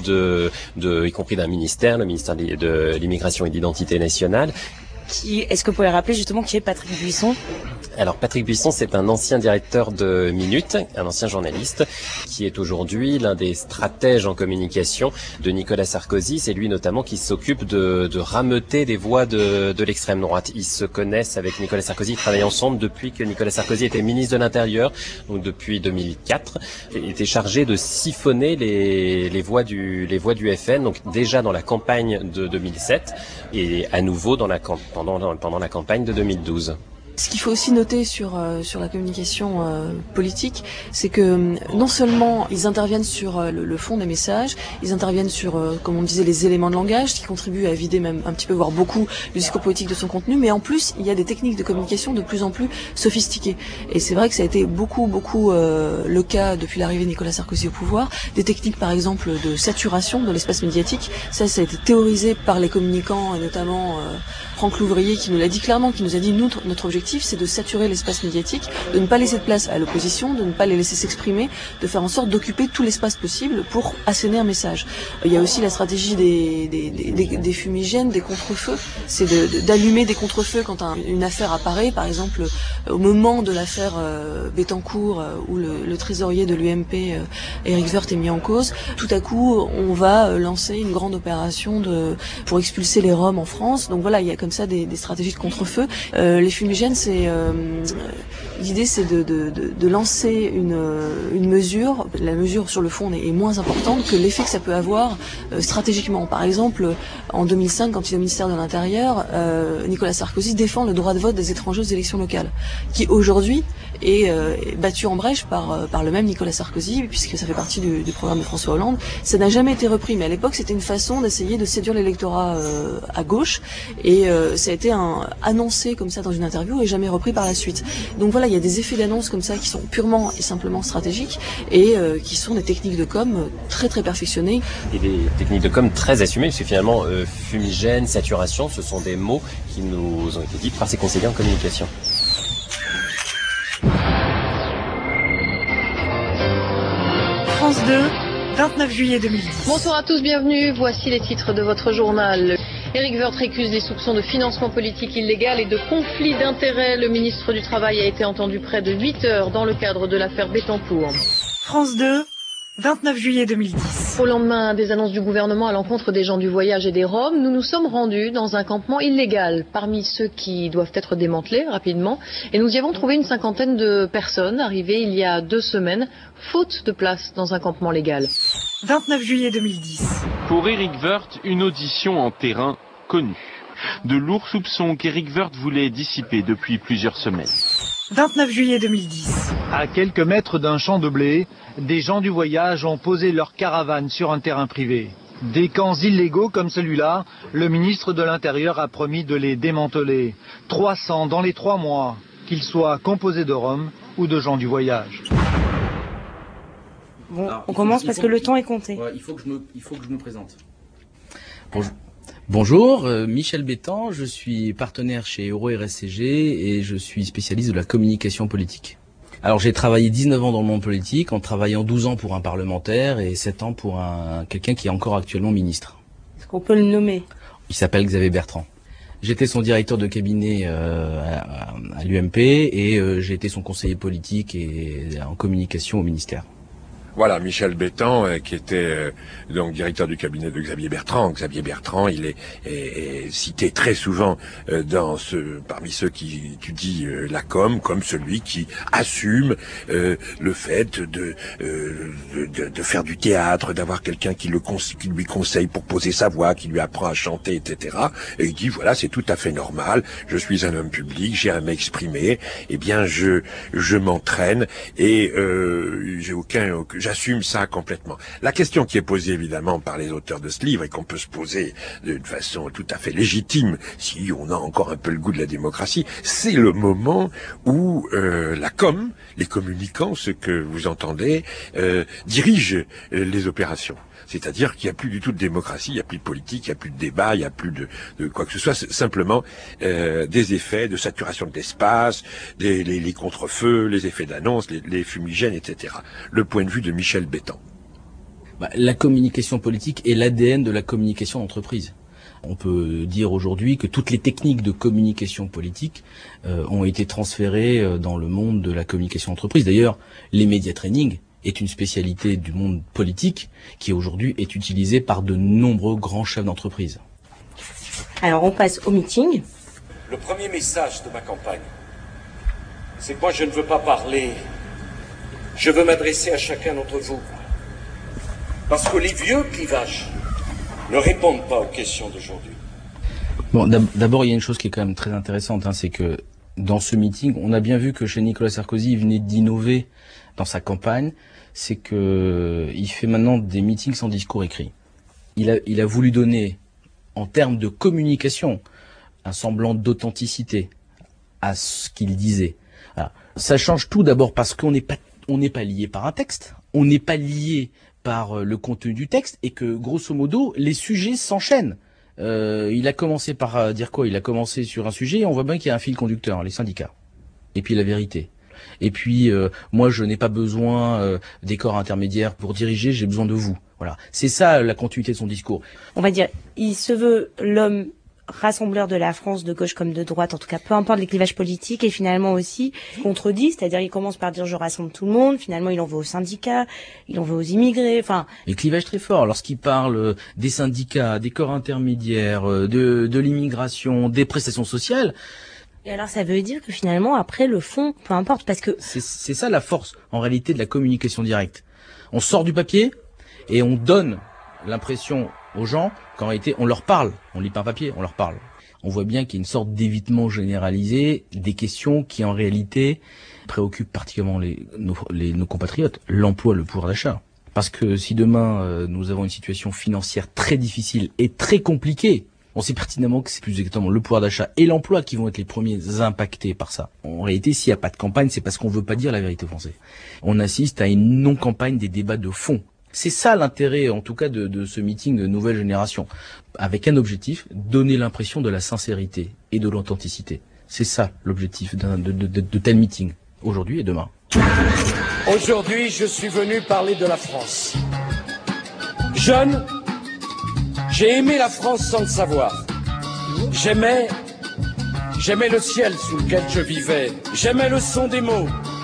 y compris d'un ministère, le ministère de l'Immigration et de l'Identité nationale. Est-ce que vous pouvez rappeler justement qui est Patrick Buisson ? Alors Patrick Buisson, c'est un ancien directeur de Minute, un ancien journaliste, qui est aujourd'hui l'un des stratèges en communication de Nicolas Sarkozy. C'est lui notamment qui s'occupe de rameuter des voix de l'extrême droite. Ils se connaissent avec Nicolas Sarkozy, ils travaillent ensemble depuis que Nicolas Sarkozy était ministre de l'Intérieur, donc depuis 2004. Il était chargé de siphonner les voix du FN, donc déjà dans la campagne de 2007 et à nouveau pendant la campagne de 2012. Ce qu'il faut aussi noter sur la communication politique, c'est que non seulement ils interviennent sur le fond des messages, ils interviennent sur, comme on disait, les éléments de langage, qui contribuent à vider même un petit peu, voire beaucoup, le discours politique de son contenu, mais en plus, il y a des techniques de communication de plus en plus sophistiquées. Et c'est vrai que ça a été beaucoup le cas depuis l'arrivée de Nicolas Sarkozy au pouvoir. Des techniques, par exemple, de saturation de l'espace médiatique, ça a été théorisé par les communicants, et notamment Franck Louvrier, qui nous l'a dit clairement, qui nous a dit, notre objectif, c'est de saturer l'espace médiatique, de ne pas laisser de place à l'opposition, de ne pas les laisser s'exprimer, de faire en sorte d'occuper tout l'espace possible pour asséner un message. Il y a aussi la stratégie des fumigènes, des contre-feux, c'est d'allumer des contre-feux quand une affaire apparaît, par exemple au moment de l'affaire Bettencourt, où le trésorier de l'UMP, Éric Woerth, est mis en cause. Tout à coup, on va lancer une grande opération pour expulser les Roms en France. Donc voilà, il y a comme ça des stratégies de contre-feu. Les fumigènes, l'idée c'est de lancer une mesure. La mesure sur le fond est moins importante que l'effet que ça peut avoir stratégiquement. Par exemple, en 2005, quand il est au ministère de l'Intérieur, Nicolas Sarkozy défend le droit de vote des étrangers aux élections locales, qui aujourd'hui est battu en brèche par le même Nicolas Sarkozy, puisque ça fait partie du programme de François Hollande. Ça n'a jamais été repris, mais à l'époque c'était une façon d'essayer de séduire l'électorat à gauche, et ça a été annoncé comme ça dans une interview et jamais repris par la suite. Donc voilà, il y a des effets d'annonce comme ça qui sont purement et simplement stratégiques et qui sont des techniques de com très très perfectionnées. Et des techniques de com très assumées, parce que finalement fumigène, saturation, ce sont des mots qui nous ont été dits par ces conseillers en communication. France 2, 29 juillet 2010. Bonsoir à tous, bienvenue. Voici les titres de votre journal. Éric Woerth récuse des soupçons de financement politique illégal et de conflit d'intérêts. Le ministre du Travail a été entendu près de 8 heures dans le cadre de l'affaire Bettencourt. France 2, 29 juillet 2010. Au lendemain des annonces du gouvernement à l'encontre des gens du voyage et des Roms, nous nous sommes rendus dans un campement illégal, parmi ceux qui doivent être démantelés rapidement, et nous y avons trouvé une cinquantaine de personnes arrivées il y a 2 semaines, faute de place dans un campement légal. 29 juillet 2010. Pour Éric Woerth, une audition en terrain connu. De lourds soupçons qu'Éric Woerth voulait dissiper depuis plusieurs semaines. 29 juillet 2010. À quelques mètres d'un champ de blé, des gens du voyage ont posé leur caravane sur un terrain privé. Des camps illégaux comme celui-là, le ministre de l'Intérieur a promis de les démanteler. 300 dans les 3 mois, qu'ils soient composés de Roms ou de gens du voyage. Bon, on commence parce que le temps est compté. Ouais, il faut que je me présente. Bonjour, Michel Bétan, je suis partenaire chez EuroRSCG et je suis spécialiste de la communication politique. Alors j'ai travaillé 19 ans dans le monde politique, en travaillant 12 ans pour un parlementaire et 7 ans pour quelqu'un qui est encore actuellement ministre. Est-ce qu'on peut le nommer? Il s'appelle Xavier Bertrand. J'étais son directeur de cabinet à l'UMP et j'ai été son conseiller politique et en communication au ministère. Voilà, Michel Bétan, qui était donc directeur du cabinet de Xavier Bertrand. Xavier Bertrand, il est cité très souvent parmi ceux qui étudient la com, comme celui qui assume le fait de faire du théâtre, d'avoir quelqu'un qui lui conseille pour poser sa voix, qui lui apprend à chanter, etc. Et il dit voilà, c'est tout à fait normal. Je suis un homme public, j'ai à m'exprimer. Eh bien, je m'entraîne et j'assume ça complètement. La question qui est posée évidemment par les auteurs de ce livre et qu'on peut se poser d'une façon tout à fait légitime, si on a encore un peu le goût de la démocratie, c'est le moment où la com, les communicants, ce que vous entendez, dirigent les opérations. C'est-à-dire qu'il n'y a plus du tout de démocratie, il n'y a plus de politique, il n'y a plus de débat, il n'y a plus de quoi que ce soit. C'est simplement des effets de saturation de l'espace, les contre-feux, les effets d'annonce, les fumigènes, etc. Le point de vue de Michel Bétan. La communication politique est l'ADN de la communication d'entreprise. On peut dire aujourd'hui que toutes les techniques de communication politique ont été transférées dans le monde de la communication d'entreprise. D'ailleurs, les média training est une spécialité du monde politique qui aujourd'hui est utilisée par de nombreux grands chefs d'entreprise. Alors on passe au meeting. Le premier message de ma campagne, c'est que moi je ne veux pas parler, je veux m'adresser à chacun d'entre vous. Parce que les vieux clivages ne répondent pas aux questions d'aujourd'hui. Bon, d'abord il y a une chose qui est quand même très intéressante, c'est que dans ce meeting, on a bien vu que chez Nicolas Sarkozy, il venait d'innover dans sa campagne, c'est que il fait maintenant des meetings sans discours écrit. Il a voulu donner, en termes de communication, un semblant d'authenticité à ce qu'il disait. Alors, ça change tout d'abord parce qu'on n'est pas lié par un texte, on n'est pas lié par le contenu du texte et que grosso modo les sujets s'enchaînent. Il a commencé par dire quoi? Il a commencé sur un sujet et on voit bien qu'il y a un fil conducteur, les syndicats. Et puis la vérité. Et puis moi je n'ai pas besoin des corps intermédiaires pour diriger, j'ai besoin de vous. Voilà, c'est ça la continuité de son discours. On va dire, il se veut l'homme rassembleur de la France, de gauche comme de droite, en tout cas peu importe les clivages politiques, et finalement aussi contredit, c'est-à-dire il commence par dire je rassemble tout le monde, finalement il en veut aux syndicats, il en veut aux immigrés, enfin... Les clivages très forts, lorsqu'il parle des syndicats, des corps intermédiaires, de l'immigration, des prestations sociales... Et alors ça veut dire que finalement après le fond, peu importe, parce que... C'est ça la force en réalité de la communication directe. On sort du papier et on donne l'impression aux gens qu'en réalité on leur parle, on lit pas un papier, on leur parle. On voit bien qu'il y a une sorte d'évitement généralisé des questions qui en réalité préoccupent particulièrement nos compatriotes, l'emploi, le pouvoir d'achat. Parce que si demain nous avons une situation financière très difficile et très compliquée, on sait pertinemment que c'est plus exactement le pouvoir d'achat et l'emploi qui vont être les premiers impactés par ça. En réalité, s'il n'y a pas de campagne, c'est parce qu'on veut pas dire la vérité aux Français. On assiste à une non-campagne des débats de fond. C'est ça l'intérêt, en tout cas, de ce meeting de nouvelle génération. Avec un objectif, donner l'impression de la sincérité et de l'authenticité. C'est ça l'objectif de tel meeting, aujourd'hui et demain. Aujourd'hui, je suis venu parler de la France. Jeune, j'ai aimé la France sans le savoir. J'aimais le ciel sous lequel je vivais. J'aimais le son des mots.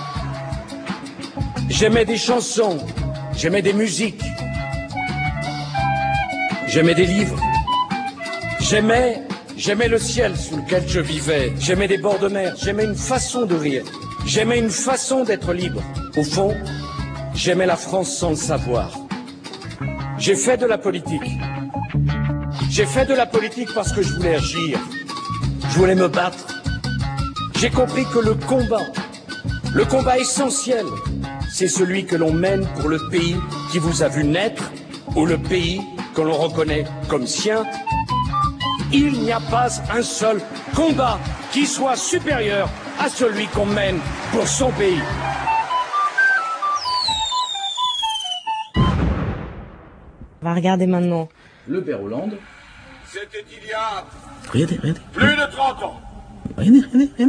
J'aimais des chansons. J'aimais des musiques. J'aimais des livres. J'aimais le ciel sous lequel je vivais. J'aimais des bords de mer. J'aimais une façon de rire. J'aimais une façon d'être libre. Au fond, j'aimais la France sans le savoir. J'ai fait de la politique. J'ai fait de la politique parce que je voulais agir. Je voulais me battre. J'ai compris que le combat essentiel, c'est celui que l'on mène pour le pays qui vous a vu naître ou le pays que l'on reconnaît comme sien. Il n'y a pas un seul combat qui soit supérieur à celui qu'on mène pour son pays. On va regarder maintenant. Le père Hollande. C'était il y a Regardez. plus de 30 ans. Regardez.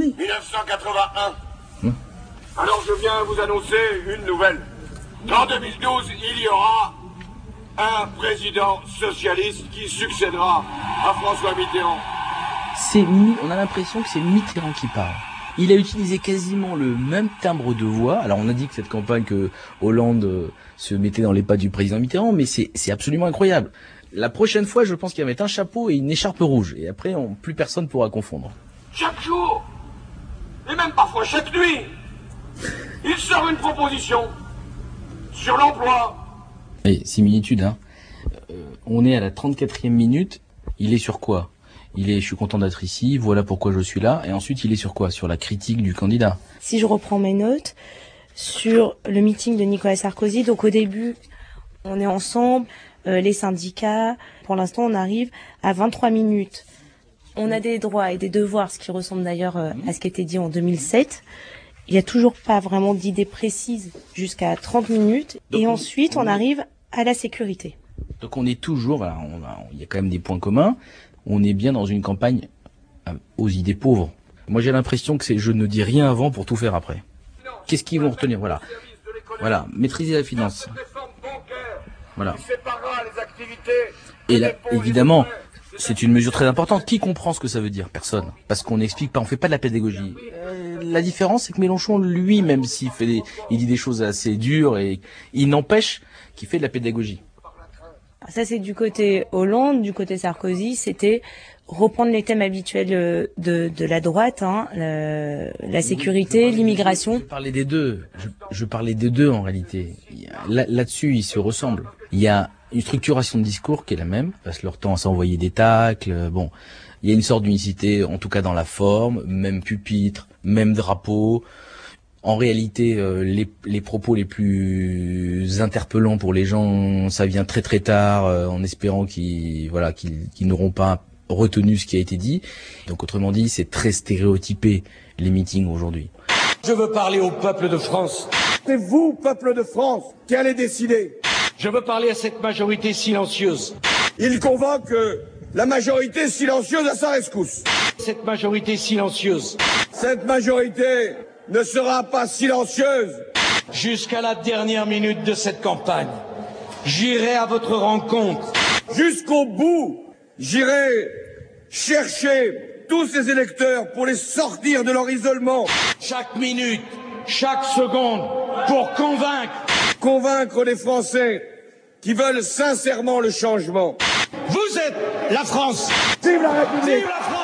1981. Alors je viens vous annoncer une nouvelle. En 2012, il y aura un président socialiste qui succédera à François Mitterrand. On a l'impression que c'est Mitterrand qui parle. Il a utilisé quasiment le même timbre de voix. Alors on a dit que cette campagne que Hollande se mettait dans les pas du président Mitterrand, mais c'est absolument incroyable. La prochaine fois, je pense qu'il va mettre un chapeau et une écharpe rouge. Et après, plus personne pourra confondre. Chaque jour, et même parfois chaque nuit, il sort une proposition sur l'emploi. Et similitude, on est à la 34e minute. Il est sur quoi? Je suis content d'être ici, voilà pourquoi je suis là. Et ensuite, il est sur quoi? Sur la critique du candidat. Si je reprends mes notes, sur le meeting de Nicolas Sarkozy. Donc au début, on est ensemble, les syndicats. Pour l'instant, on arrive à 23 minutes. On a des droits et des devoirs, ce qui ressemble d'ailleurs à ce qui était dit en 2007. Il n'y a toujours pas vraiment d'idée précise jusqu'à 30 minutes. Donc, et ensuite, on arrive à la sécurité. Donc on est toujours, voilà, il y a quand même des points communs. On est bien dans une campagne aux idées pauvres. Moi j'ai l'impression que c'est je ne dis rien avant pour tout faire après. Qu'est-ce qu'ils vont retenir? Voilà, maîtriser la finance. Voilà. Et là, évidemment, c'est une mesure très importante. Qui comprend ce que ça veut dire? Personne. Parce qu'on n'explique pas, on fait pas de la pédagogie. La différence, c'est que Mélenchon, lui, même s'il il dit des choses assez dures, et il n'empêche qu'il fait de la pédagogie. Ça, c'est du côté Hollande. Du côté Sarkozy, c'était reprendre les thèmes habituels de la droite, hein, la sécurité, l'immigration. Je parlais des deux en réalité. Là-dessus, ils se ressemblent. Il y a une structuration de discours qui est la même, passe leur temps à s'envoyer des tacles. Bon, il y a une sorte d'unicité, en tout cas dans la forme, même pupitre, même drapeau. En réalité, les propos les plus interpellants pour les gens, ça vient très très tard, en espérant qu'ils n'auront pas retenu ce qui a été dit. Donc autrement dit, c'est très stéréotypé les meetings aujourd'hui. Je veux parler au peuple de France. C'est vous, peuple de France, qui allez décider. Je veux parler à cette majorité silencieuse. Il convoque la majorité silencieuse à sa rescousse. Cette majorité silencieuse. Cette majorité ne sera pas silencieuse jusqu'à la dernière minute de cette campagne. J'irai à votre rencontre. Jusqu'au bout, j'irai chercher tous ces électeurs pour les sortir de leur isolement. Chaque minute, chaque seconde, pour convaincre les Français qui veulent sincèrement le changement. Vous êtes la France. Vive la République. Vive la France.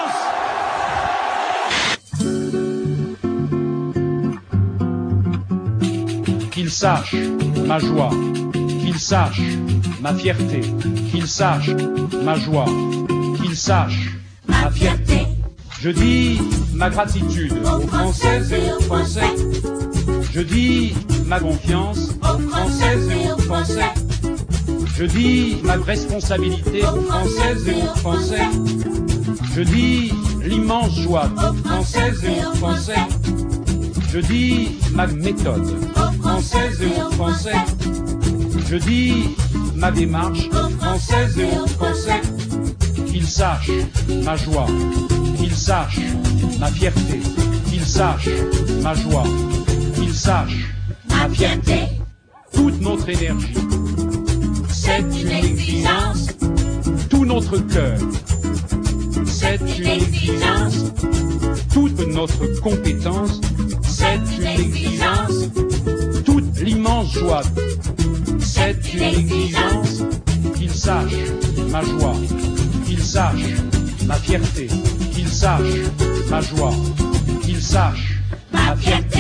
Qu'il sache ma joie, qu'il sache ma fierté, qu'il sache ma joie, qu'il sache ma fierté. Je dis ma gratitude aux Françaises et aux Français. Je dis ma confiance aux Françaises et aux Français. Je dis ma responsabilité aux Françaises et aux Français. Je dis l'immense joie aux Françaises et aux Français. Je dis ma méthode aux Françaises et aux Français. Je dis ma démarche aux Françaises et aux Français. Qu'ils sachent ma joie, qu'ils sachent ma fierté, qu'ils sachent ma joie, qu'ils sachent ma fierté. Toute notre énergie, c'est une exigence. Tout notre cœur, c'est une exigence. Toute notre compétence, c'est une exigence. Toute l'immense joie, c'est une exigence. Qu'ils sachent ma joie, qu'ils sachent ma fierté, qu'ils sachent ma joie, qu'ils sachent ma fierté.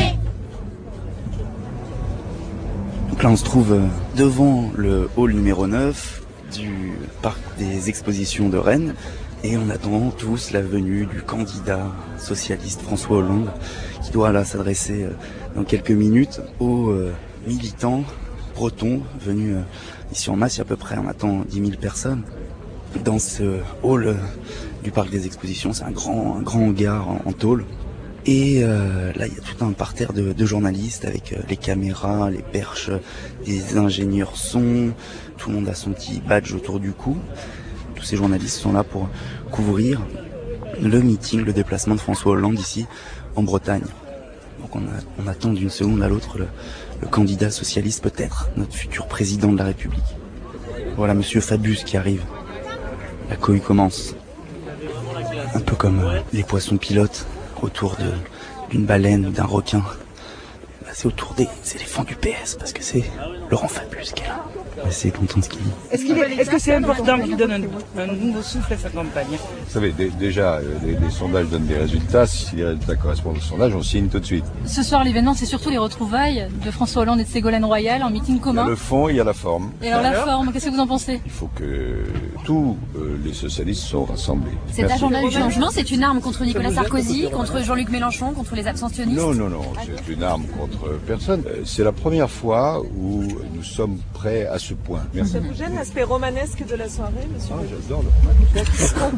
Donc là, on se trouve devant le hall numéro 9 du parc des expositions de Rennes. Et on attend tous la venue du candidat socialiste François Hollande qui doit là s'adresser dans quelques minutes aux militants bretons venus ici en masse. Il y a à peu près, on attend 10 000 personnes dans ce hall du parc des expositions. C'est un grand hangar en tôle. Et là, il y a tout un parterre de journalistes avec les caméras, les perches, des ingénieurs son. Tout le monde a son petit badge autour du cou. Tous ces journalistes sont là pour couvrir le meeting, le déplacement de François Hollande ici en Bretagne. Donc on attend d'une seconde à l'autre le candidat socialiste, peut-être notre futur président de la République. Voilà Monsieur Fabius qui arrive. La cohue commence. Un peu comme les poissons pilotes autour d'une baleine ou d'un requin. Là, c'est autour des éléphants du PS parce que c'est Laurent Fabius qui est là. C'est content de ce qu'il dit. Est-ce que c'est important qu'il donne un nouveau souffle à sa campagne? Vous savez, déjà, les sondages donnent des résultats. Si les résultats correspondent au sondage, on signe tout de suite. Ce soir, l'événement, c'est surtout les retrouvailles de François Hollande et de Ségolène Royal en meeting commun. Il y a le fond, il y a la forme. Et alors la forme, qu'est-ce que vous en pensez? Il faut que tous les socialistes soient rassemblés. Cet agenda du changement, c'est une arme contre Nicolas Sarkozy, contre Jean-Luc Mélenchon, contre les abstentionnistes? Non, c'est une arme contre d'autres personnes. C'est la première fois où nous sommes prêts à ce point. Merci. Ça vous gêne l'aspect romanesque de la soirée, monsieur? J'adore le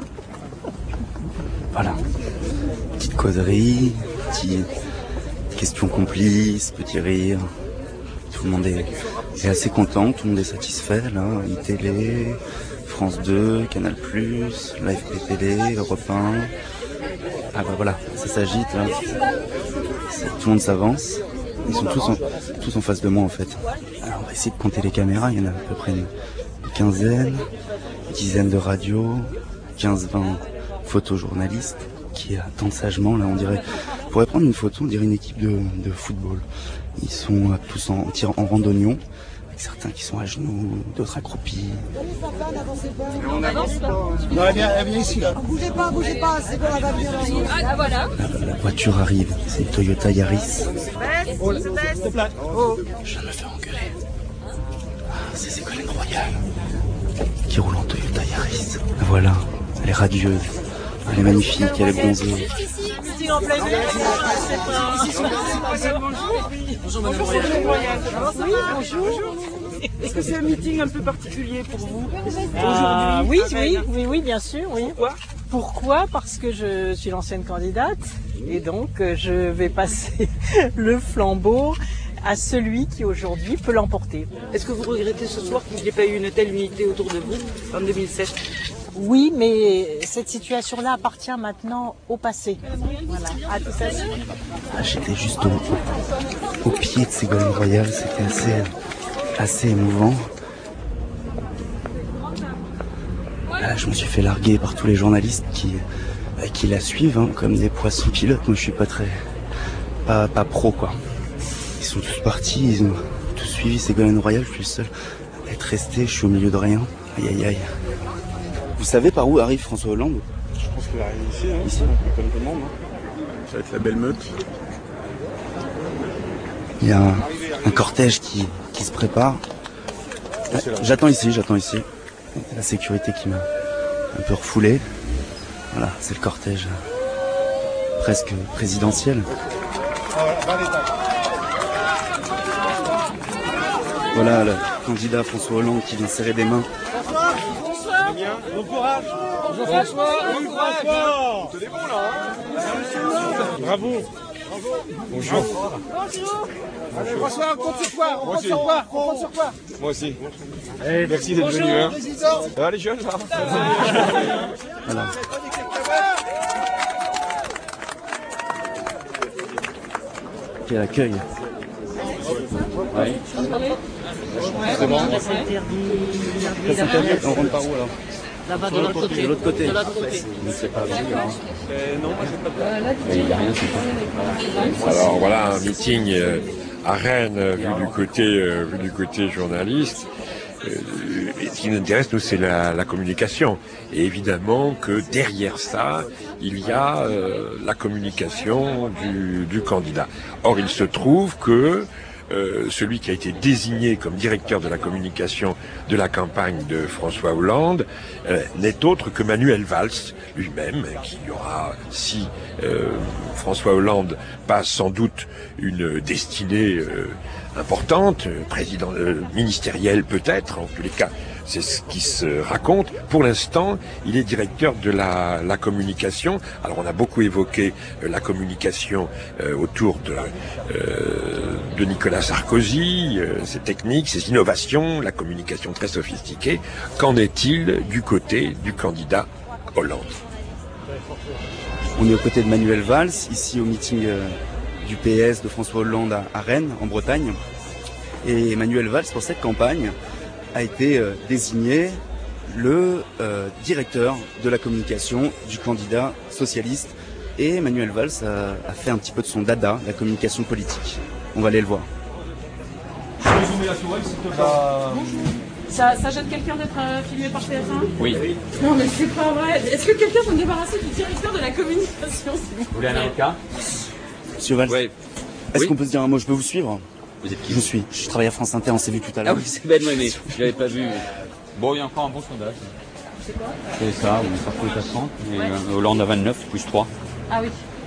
Voilà. Petite causerie, petite question complice, petit rire. Tout le monde est assez content, tout le monde est satisfait, là. iTélé, France 2, Canal+, l'AFP Télé, Europe 1. Ah bah voilà, ça s'agite, là. Tout le monde s'avance. Ils sont tous en face de moi, en fait. Alors, on va essayer de compter les caméras. Il y en a à peu près une quinzaine, une dizaine de radios, 15-20 photojournalistes qui attendent sagement, là, on dirait. On pourrait prendre une photo, on dirait une équipe de football. Ils sont tous en randonnion, avec certains qui sont à genoux, d'autres accroupis. On avance pas. Non, elle vient ici, là. Bougez pas, c'est bon, elle va venir. Ah, voilà. La voiture arrive, c'est une Toyota Yaris. Oh, Je me fais engueuler. Ah, c'est Ségolène Royal qui roule en Toyota Yaris. Voilà, elle est radieuse, elle est magnifique, elle est bronzée. Style en plein air. Bonjour, madame Royal. Oui, bonjour. Est-ce que c'est un meeting un peu particulier pour vous aujourd'hui? Oui, bien sûr, oui. Pourquoi? Parce que je suis l'ancienne candidate et donc je vais passer le flambeau à celui qui aujourd'hui peut l'emporter. Est-ce que vous regrettez ce soir qu'il n'y ait pas eu une telle unité autour de vous en 2007? Oui, mais cette situation-là appartient maintenant au passé. Voilà, à tout à l'heure. Ah, j'étais juste au pied de Ségolène Royal, c'était assez émouvant. Là, je me suis fait larguer par tous les journalistes qui la suivent, hein, comme des poissons pilotes. Moi, je suis pas pro, quoi. Ils sont tous partis, ils ont tous suivi Ségolène Royal. Je suis le seul à être resté, je suis au milieu de rien. Aïe, aïe, aïe. Vous savez par où arrive François Hollande? Je pense qu'il arrive ici, hein. Ici. Comme tout le monde. Hein. Ça va être la belle meute. Il y a un cortège qui se prépare. J'attends ici. La sécurité qui m'a un peu refoulé. Voilà, c'est le cortège presque présidentiel. Voilà le candidat François Hollande qui vient serrer des mains. Bonsoir. Bon courage. Bonjour François. Oui, François. Tenez bon là. Bravo. Bonjour. Bonjour. Allez, François, on compte sur toi. On compte sur quoi? Moi aussi. Hey, merci d'être venu. Hein. Ça va les jeunes là? Voilà. Quel accueil. Oui. C'est bon. On rentre par où alors? Là-bas, de l'autre côté. De l'autre côté. Mais c'est pas vrai. Non, moi j'ai pas de place. Il n'y a rien, c'est pas. Alors voilà un meeting à Rennes vu du côté journaliste. Et ce qui nous intéresse, nous, c'est la communication. Et évidemment que derrière ça, il y a la communication du candidat. Or, il se trouve que celui qui a été désigné comme directeur de la communication de la campagne de François Hollande n'est autre que Manuel Valls lui-même, qui aura, si François Hollande passe sans doute une destinée importante, président ministériel peut-être, en tous les cas, c'est ce qui se raconte. Pour l'instant, il est directeur de la communication. Alors on a beaucoup évoqué la communication autour de Nicolas Sarkozy, ses techniques, ses innovations, la communication très sophistiquée. Qu'en est-il du côté du candidat Hollande? On est aux côtés de Manuel Valls, ici au meeting du PS de François Hollande à Rennes, en Bretagne. Et Manuel Valls, pour cette campagne, a été désigné le directeur de la communication du candidat socialiste. Et Manuel Valls a fait un petit peu de son dada, la communication politique. On va aller le voir. Ça gêne quelqu'un d'être filmé par TF1? Oui. Non mais c'est pas vrai. Est-ce que quelqu'un peut me débarrasser du directeur de la communication? Vous voulez un avocat? Monsieur Valls, est-ce qu'on peut se dire un mot? Je peux vous suivre? Vous êtes qui? Je travaille à France Inter, on s'est vu tout à l'heure. Ah oui, c'est bête, mais je l'avais pas vu. Bon, il y a encore un bon sondage. C'est quoi? C'est ça, on est Sarkozy à 30 et Hollande à 29, plus 3. Ah oui.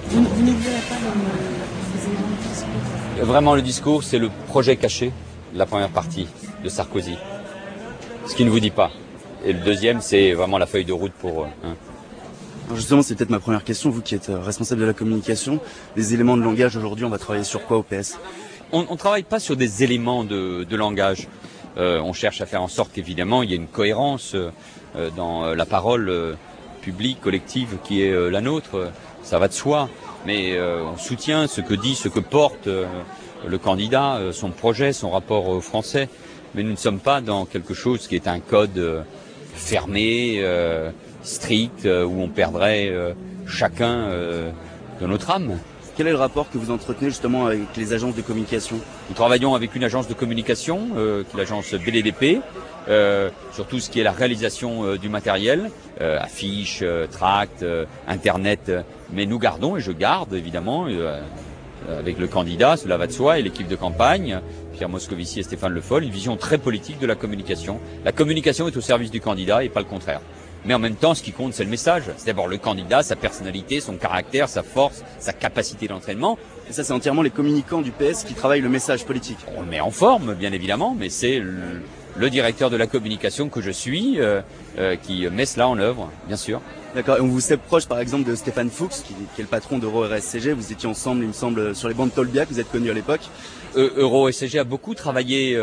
Vous ne verrez pas dans ces éléments de discours? Vraiment, le discours, c'est le projet caché de la première partie de Sarkozy. Ce qu'il ne vous dit pas. Et le deuxième, c'est vraiment la feuille de route pour... Alors justement, c'est peut-être ma première question, vous qui êtes responsable de la communication. Les éléments de langage, aujourd'hui, on va travailler sur quoi au PS? On ne travaille pas sur des éléments de langage. On cherche à faire en sorte qu'évidemment, il y ait une cohérence dans la parole publique, collective, qui est la nôtre. Ça va de soi. Mais on soutient ce que dit, ce que porte le candidat, son projet, son rapport aux Français. Mais nous ne sommes pas dans quelque chose qui est un code fermé, strict, où on perdrait chacun de notre âme. Quel est le rapport que vous entretenez justement avec les agences de communication? Nous travaillons avec une agence de communication, qui est l'agence BDDP, sur tout ce qui est la réalisation du matériel, affiches, tracts, Internet. Mais nous gardons, et je garde évidemment, avec le candidat, cela va de soi, et l'équipe de campagne, Pierre Moscovici et Stéphane Le Foll, une vision très politique de la communication. La communication est au service du candidat et pas le contraire. Mais en même temps, ce qui compte, c'est le message. C'est d'abord le candidat, sa personnalité, son caractère, sa force, sa capacité d'entraînement. Et ça, c'est entièrement les communicants du PS qui travaillent le message politique. On le met en forme, bien évidemment, mais c'est le directeur de la communication que je suis qui met cela en œuvre, bien sûr. D'accord. Et on vous est proche, par exemple, de Stéphane Fuchs, qui est le patron d'Euro-RSCG. Vous étiez ensemble, il me semble, sur les bancs de Tolbiac. Vous êtes connus à l'époque. Euro-RSCG a beaucoup travaillé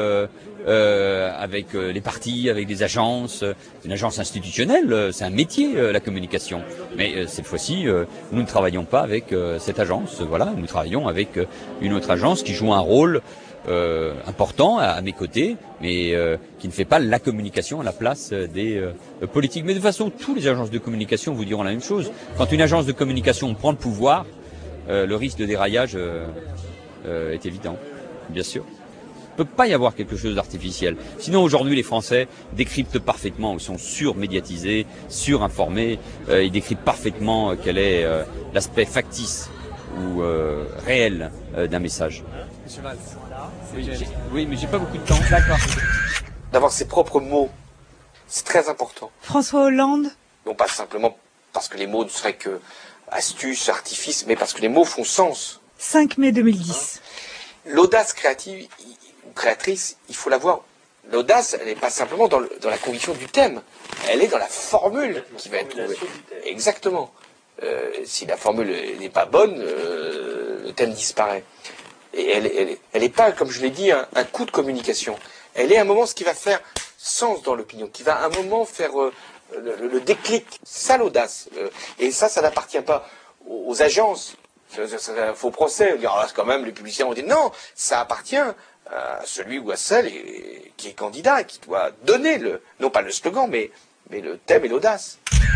avec les partis, avec des agences, une agence institutionnelle, c'est un métier la communication. Mais cette fois-ci, nous ne travaillons pas avec cette agence, voilà, nous travaillons avec une autre agence qui joue un rôle important à mes côtés, mais qui ne fait pas la communication à la place des politiques. Mais de toute façon, tous les agences de communication vous diront la même chose. Quand une agence de communication prend le pouvoir, le risque de déraillage est évident, bien sûr. Il ne peut pas y avoir quelque chose d'artificiel. Sinon, aujourd'hui, les Français décryptent parfaitement, ils sont surmédiatisés, surinformés, ils décryptent parfaitement quel est l'aspect factice ou réel d'un message. Monsieur Valls. Oui, mais j'ai pas beaucoup de temps. D'accord. D'avoir ses propres mots, c'est très important. François Hollande. Non pas simplement parce que les mots ne seraient que astuces, artifices, mais parce que les mots font sens. 5 mai 2010. L'audace créative ou créatrice, il faut l'avoir. L'audace, elle n'est pas simplement dans la conviction du thème, elle est dans la formule qui va être trouvée. Exactement. Si la formule n'est pas bonne, le thème disparaît. Et elle n'est pas, comme je l'ai dit, un coup de communication. Elle est un moment, ce qui va faire sens dans l'opinion, qui va un moment faire le déclic. C'est ça l'audace. Et ça n'appartient pas aux agences. C'est un faux procès. On dit, c'est quand même les publicitaires ont dit non, ça appartient à celui ou à celle qui est candidat et qui doit donner non pas le slogan, mais le thème et l'audace.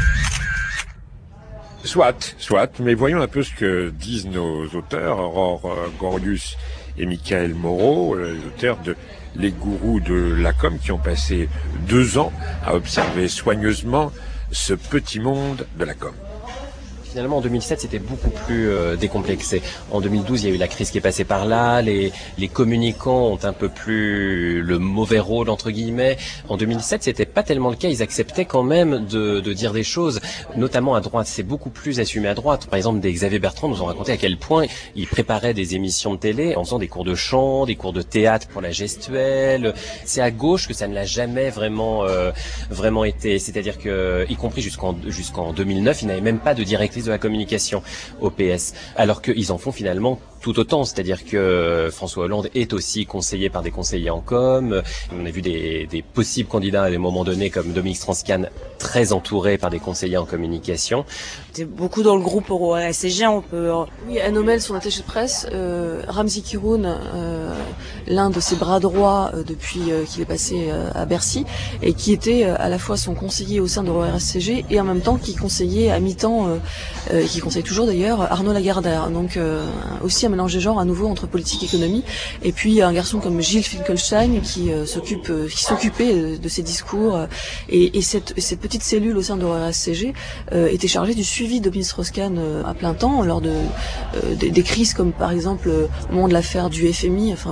Soit, mais voyons un peu ce que disent nos auteurs, Aurore Gorius et Michael Moreau, les auteurs de Les gourous de la com, qui ont passé 2 ans à observer soigneusement ce petit monde de la com. Finalement, en 2007, c'était beaucoup plus décomplexé. En 2012, il y a eu la crise qui est passée par là. Les communicants ont un peu plus le mauvais rôle, entre guillemets. En 2007, c'était pas tellement le cas. Ils acceptaient quand même de dire des choses, notamment à droite. C'est beaucoup plus assumé à droite. Par exemple, des Xavier Bertrand nous ont raconté à quel point ils préparaient des émissions de télé en faisant des cours de chant, des cours de théâtre pour la gestuelle. C'est à gauche que ça ne l'a jamais vraiment été. C'est-à-dire que, y compris jusqu'en 2009, ils n'avaient même pas de directrice de la communication au PS, alors qu'ils en font finalement tout autant, c'est-à-dire que François Hollande est aussi conseillé par des conseillers en com. On a vu des possibles candidats à des moments donnés comme Dominique Strauss-Kahn très entouré par des conseillers en communication. C'est beaucoup dans le groupe Euro-RSCG, on peut... Oui, Anne Omel, son attaché de presse, Ramzi Kiroun, l'un de ses bras droits depuis qu'il est passé à Bercy, et qui était à la fois son conseiller au sein d'Euro-RSCG et en même temps qui conseillait à mi-temps, qui conseille toujours d'ailleurs, Arnaud Lagardère. Donc aussi un mélange de genre à nouveau entre politique et économie, et puis un garçon comme Gilles Finkelstein qui s'occupait de ses discours, et cette petite cellule au sein d'Euro-RSCG était chargée du suivi de Dominique Strauss-Kahn à plein temps lors des crises comme par exemple au moment de l'affaire du FMI, enfin au FMI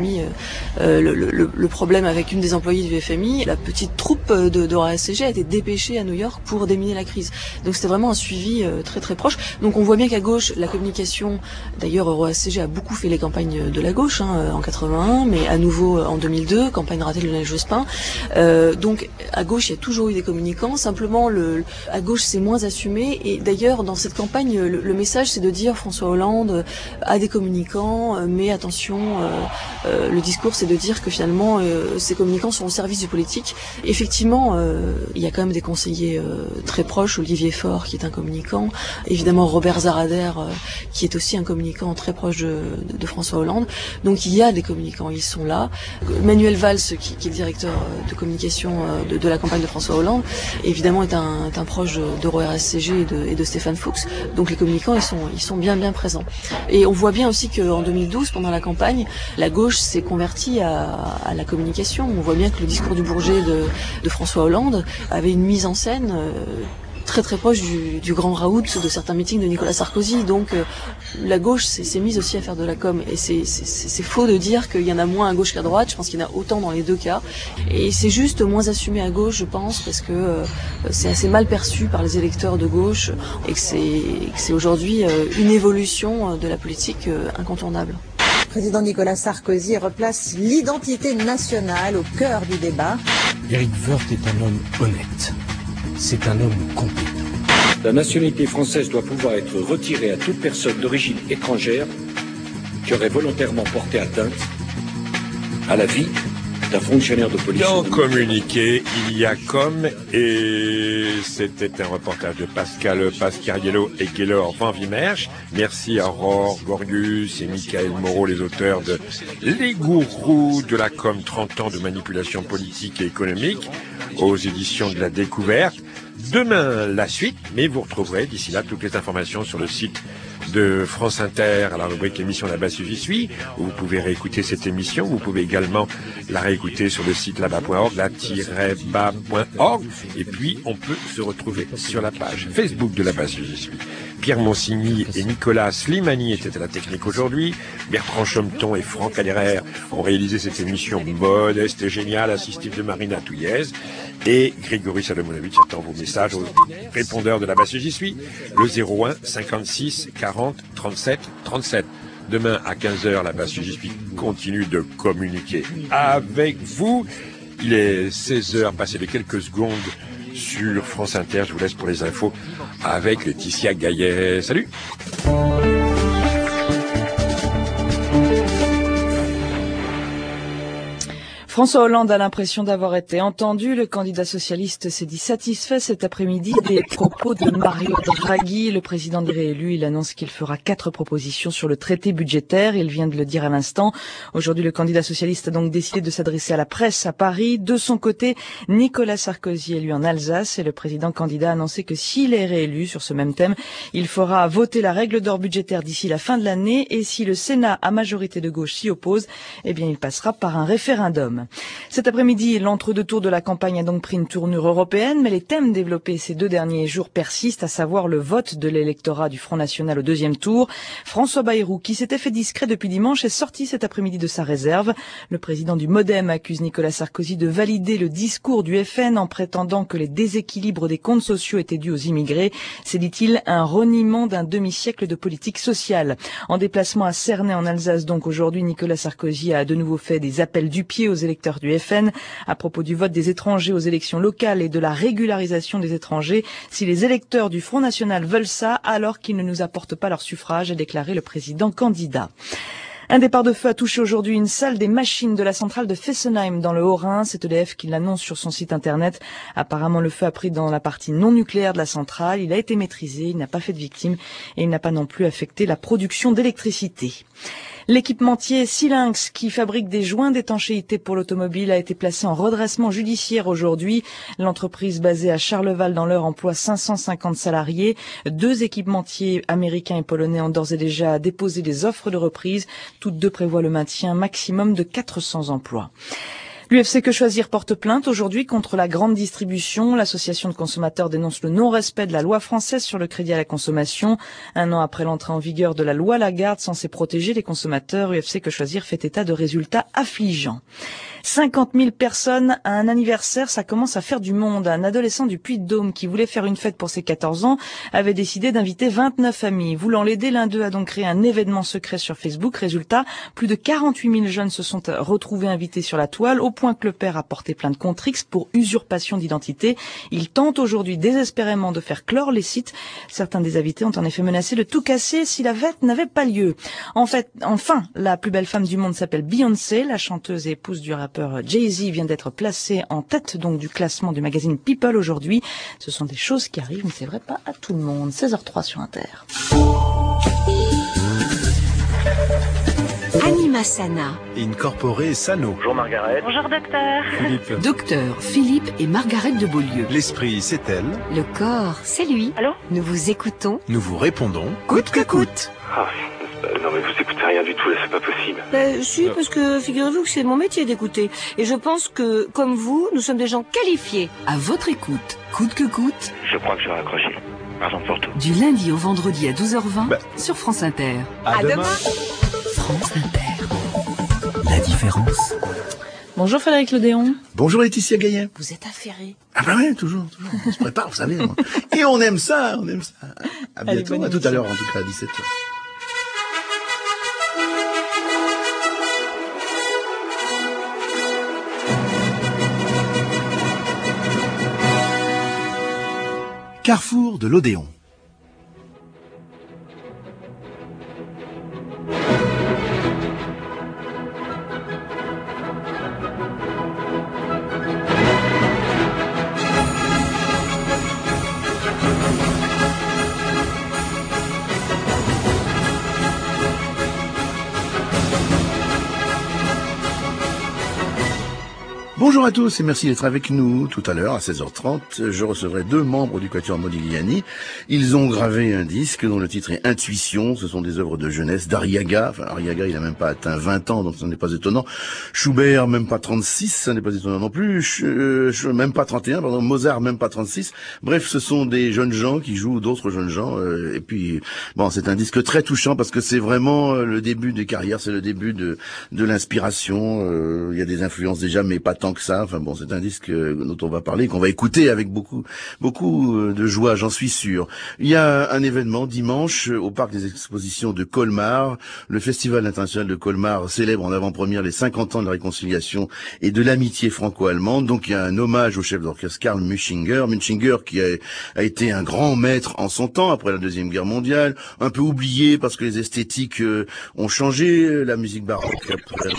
FMI le problème avec une des employées du FMI. La petite troupe d'EuroRSCG a été dépêchée à New York pour déminer la crise. Donc c'était vraiment un suivi très très proche. Donc on voit bien qu'à gauche, la communication, d'ailleurs EuroRSCG a beaucoup fait les campagnes de la gauche en 81, mais à nouveau en 2002, campagne ratée de Lionel Jospin. Donc à gauche, il y a toujours eu des communicants. Simplement, à gauche, c'est moins assumé. Et d'ailleurs, dans cette campagne, le message, c'est de dire François Hollande a des communicants, mais attention, le discours, c'est de dire que finalement, ces communicants sont au service du politique. Effectivement, il y a quand même des conseillers très proches. Olivier Faure, qui est un communicant. Évidemment, Robert Zarader, qui est aussi un communicant très proche de François Hollande. Donc, il y a des communicants, ils sont là. Manuel Valls, qui est le directeur de communication de la campagne de François Hollande, évidemment, est un proche d'EuroRSCG et de Stéphane Fuchs. Donc, les communicants, ils sont bien présents. Et on voit bien aussi qu'en 2012, pendant la campagne, la gauche s'est convertie à la communication. On voit bien que le discours du Bourget de François Hollande avait une mise en scène très très proche du grand raout de certains meetings de Nicolas Sarkozy. Donc la gauche s'est mise aussi à faire de la com. Et c'est faux de dire qu'il y en a moins à gauche qu'à droite. Je pense qu'il y en a autant dans les deux cas. Et c'est juste moins assumé à gauche, je pense, parce que c'est assez mal perçu par les électeurs de gauche et que c'est aujourd'hui une évolution de la politique incontournable. Le président Nicolas Sarkozy replace l'identité nationale au cœur du débat. Éric Woerth est un homme honnête. C'est un homme compétent. La nationalité française doit pouvoir être retirée à toute personne d'origine étrangère qui aurait volontairement porté atteinte à la vie d'un fonctionnaire de police. Dans Communiqué, il y a comme, et c'était un reportage de Pascal Pascariello et Gaylor Van Vimersch. Merci à Aurore Gorius et Michael Moreau, les auteurs de Les gourous de la com, 30 ans de manipulation politique et économique, aux éditions de La Découverte. Demain, la suite, mais vous retrouverez d'ici là toutes les informations sur le site de France Inter à la rubrique émission là-bas si j'y suis, où vous pouvez réécouter cette émission. Vous pouvez également la réécouter sur le site là-bas.org, là-bas.org, et puis on peut se retrouver sur la page Facebook de là-bas si j'y suis. Pierre Monsigny et Nicolas Slimani étaient à la technique aujourd'hui. Bertrand Chometon et Franck Allerer ont réalisé cette émission modeste et géniale, assistée de Marina Touillez. Et Grégory Salomonovitch attend vos messages aux répondeurs de la base j'y suis, le 01 56 40 37 37. Demain à 15h, la base j'y suis continue de communiquer avec vous. Il est 16h, passé de quelques secondes sur France Inter. Je vous laisse pour les infos avec Laetitia Gaillet. Salut! François Hollande a l'impression d'avoir été entendu. Le candidat socialiste s'est dit satisfait cet après-midi des propos de Mario Draghi. Le président est réélu. Il annonce qu'il fera 4 propositions sur le traité budgétaire. Il vient de le dire à l'instant. Aujourd'hui, le candidat socialiste a donc décidé de s'adresser à la presse à Paris. De son côté, Nicolas Sarkozy est élu en Alsace et le président candidat a annoncé que s'il est réélu sur ce même thème, il fera voter la règle d'or budgétaire d'ici la fin de l'année et si le Sénat à majorité de gauche s'y oppose, eh bien, il passera par un référendum. Cet après-midi, l'entre-deux-tours de la campagne a donc pris une tournure européenne, mais les thèmes développés ces 2 derniers jours persistent, à savoir le vote de l'électorat du Front National au 2e tour. François Bayrou, qui s'était fait discret depuis dimanche, est sorti cet après-midi de sa réserve. Le président du MoDem accuse Nicolas Sarkozy de valider le discours du FN en prétendant que les déséquilibres des comptes sociaux étaient dus aux immigrés. C'est, dit-il, un reniement d'un demi-siècle de politique sociale. En déplacement à Cernay en Alsace, donc aujourd'hui, Nicolas Sarkozy a de nouveau fait des appels du pied aux électeurs du FN à propos du vote des étrangers aux élections locales et de la régularisation des étrangers. Si les électeurs du Front National veulent ça, alors qu'ils ne nous apportent pas leur suffrage, a déclaré le président candidat. Un départ de feu a touché aujourd'hui une salle des machines de la centrale de Fessenheim dans le Haut-Rhin. C'est EDF qui l'annonce sur son site internet. Apparemment, le feu a pris dans la partie non nucléaire de la centrale. Il a été maîtrisé, il n'a pas fait de victimes et il n'a pas non plus affecté la production d'électricité. L'équipementier Silinx, qui fabrique des joints d'étanchéité pour l'automobile, a été placé en redressement judiciaire aujourd'hui. L'entreprise basée à Charleval dans l'Eure emploie 550 salariés. 2 équipementiers américains et polonais ont d'ores et déjà déposé des offres de reprise. Toutes 2 prévoient le maintien maximum de 400 emplois. L'UFC Que Choisir porte plainte aujourd'hui contre la grande distribution. L'association de consommateurs dénonce le non-respect de la loi française sur le crédit à la consommation. Un an après l'entrée en vigueur de la loi Lagarde censée protéger les consommateurs, l'UFC Que Choisir fait état de résultats affligeants. 50 000 personnes à un anniversaire, ça commence à faire du monde. Un adolescent du Puy-de-Dôme qui voulait faire une fête pour ses 14 ans avait décidé d'inviter 29 amis. Voulant l'aider, l'un d'eux a donc créé un événement secret sur Facebook. Résultat, plus de 48 000 jeunes se sont retrouvés invités sur la toile, au point que le père a porté plainte contre X pour usurpation d'identité. Il tente aujourd'hui désespérément de faire clore les sites. Certains des invités ont en effet menacé de tout casser si la fête n'avait pas lieu. Enfin, la plus belle femme du monde s'appelle Beyoncé. La chanteuse et épouse du rappeur Jay-Z vient d'être placée en tête donc du classement du magazine People aujourd'hui. Ce sont des choses qui arrivent, mais c'est vrai pas à tout le monde. 16h03 sur Inter. Anima Sana. Incorporé Sano. Bonjour Margaret. Bonjour docteur. Philippe. Docteur Philippe et Margaret de Beaulieu. L'esprit, c'est elle. Le corps, c'est lui. Allô? Nous vous écoutons. Nous vous répondons. Coûte que coûte. Ah, non mais vous écoutez rien du tout là, c'est pas possible. Si, parce que figurez-vous que c'est mon métier d'écouter. Et je pense que, comme vous, nous sommes des gens qualifiés. À votre écoute, coûte que coûte. Je crois que je vais raccrocher. Pardon pour tout. Du lundi au vendredi à 12h20 sur France Inter. À demain. France Inter. La différence. Bonjour Frédéric Lodéon. Bonjour Laetitia Gaillet. Vous êtes affairé. Ah bah ouais, toujours. On se prépare, vous savez. Et on aime ça. À bientôt, à tout à l'heure, en tout cas, à 17h. Carrefour de l'Odéon. Bonjour à tous et merci d'être avec nous. Tout à l'heure, à 16h30, je recevrai 2 membres du Quatuor Modigliani. Ils ont gravé un disque dont le titre est Intuition. Ce sont des œuvres de jeunesse d'Arriaga. Enfin, Arriaga, il a même pas atteint 20 ans, donc ça n'est pas étonnant. Schubert, même pas 36, ça n'est pas étonnant non plus. Même pas 31, pardon. Mozart, même pas 36. Bref, ce sont des jeunes gens qui jouent d'autres jeunes gens. Et puis, bon, c'est un disque très touchant parce que c'est vraiment le début des carrières, c'est le début de l'inspiration. Il y a des influences déjà, mais pas tant que ça. Enfin bon, c'est un disque dont on va parler, qu'on va écouter avec beaucoup de joie, j'en suis sûr. Il y a un événement dimanche au parc des expositions de Colmar. Le Festival international de Colmar célèbre en avant-première les 50 ans de la réconciliation et de l'amitié franco-allemande. Donc il y a un hommage au chef d'orchestre Karl Munchinger. Munchinger qui a été un grand maître en son temps, après la Deuxième Guerre mondiale, un peu oublié parce que les esthétiques ont changé, la musique baroque après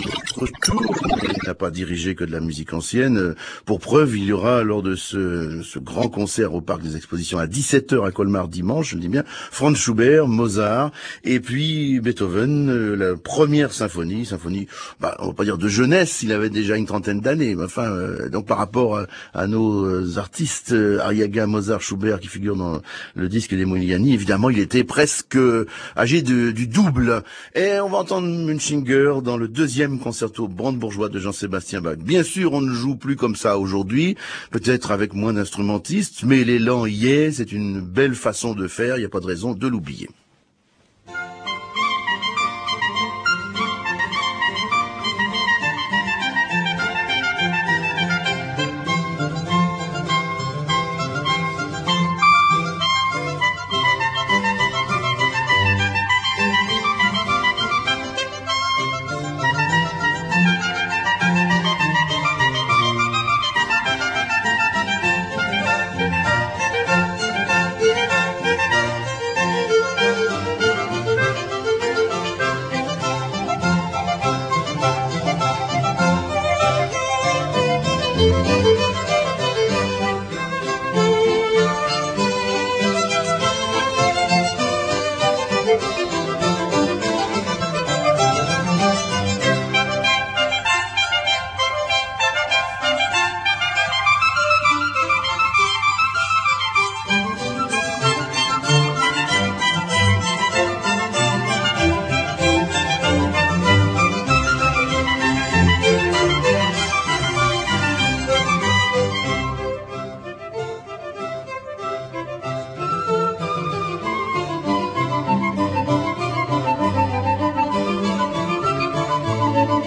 il n'a pas dirigé que de la musique ancienne. Pour preuve, il y aura lors de ce grand concert au parc des expositions à 17h à Colmar dimanche, je le dis bien, Franz Schubert, Mozart et puis Beethoven, la première symphonie, on va pas dire de jeunesse, il avait déjà une trentaine d'années, mais enfin, donc par rapport à nos artistes, Arriaga, Mozart, Schubert qui figurent dans le disque des Modigliani, évidemment, il était presque âgé du double. Et on va entendre Munchinger dans le 2e concerto brandebourgeois de Jean-Sébastien Bach. Bien sûr, on ne joue plus comme ça aujourd'hui, peut-être avec moins d'instrumentistes, mais l'élan y est, c'est une belle façon de faire, il n'y a pas de raison de l'oublier.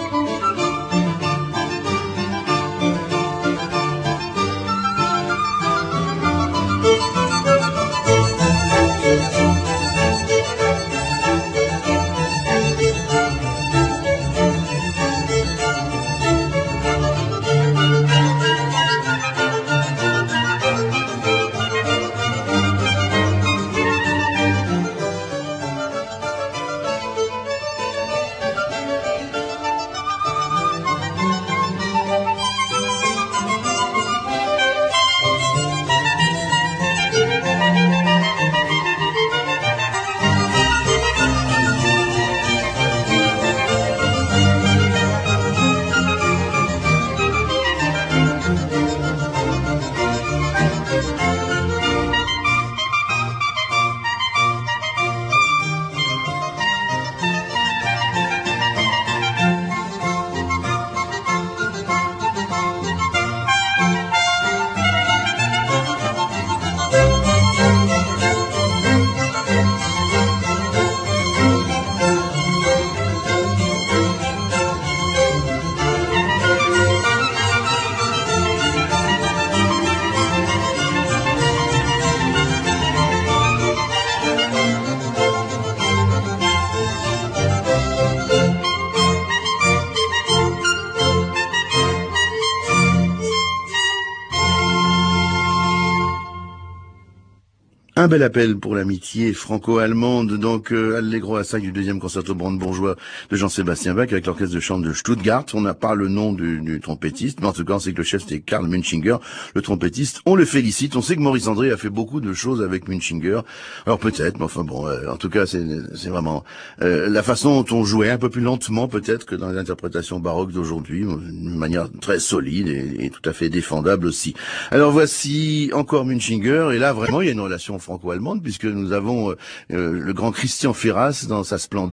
Un bel appel pour l'amitié franco-allemande, donc Allegro à 5 du deuxième concerto brandebourgeois de Jean-Sébastien Bach avec l'orchestre de chambre de Stuttgart. On n'a pas le nom du trompettiste, mais en tout cas on sait que le chef c'était Karl Munchinger, le trompettiste. On le félicite. On sait que Maurice André a fait beaucoup de choses avec Munchinger. Alors peut-être, mais enfin bon, en tout cas c'est vraiment la façon dont on jouait un peu plus lentement peut-être que dans les interprétations baroques d'aujourd'hui, d'une manière très solide et tout à fait défendable aussi. Alors voici encore Munchinger, et là vraiment il y a une relation franco-allemande puisque nous avons le grand Christian Ferras dans sa splendeur.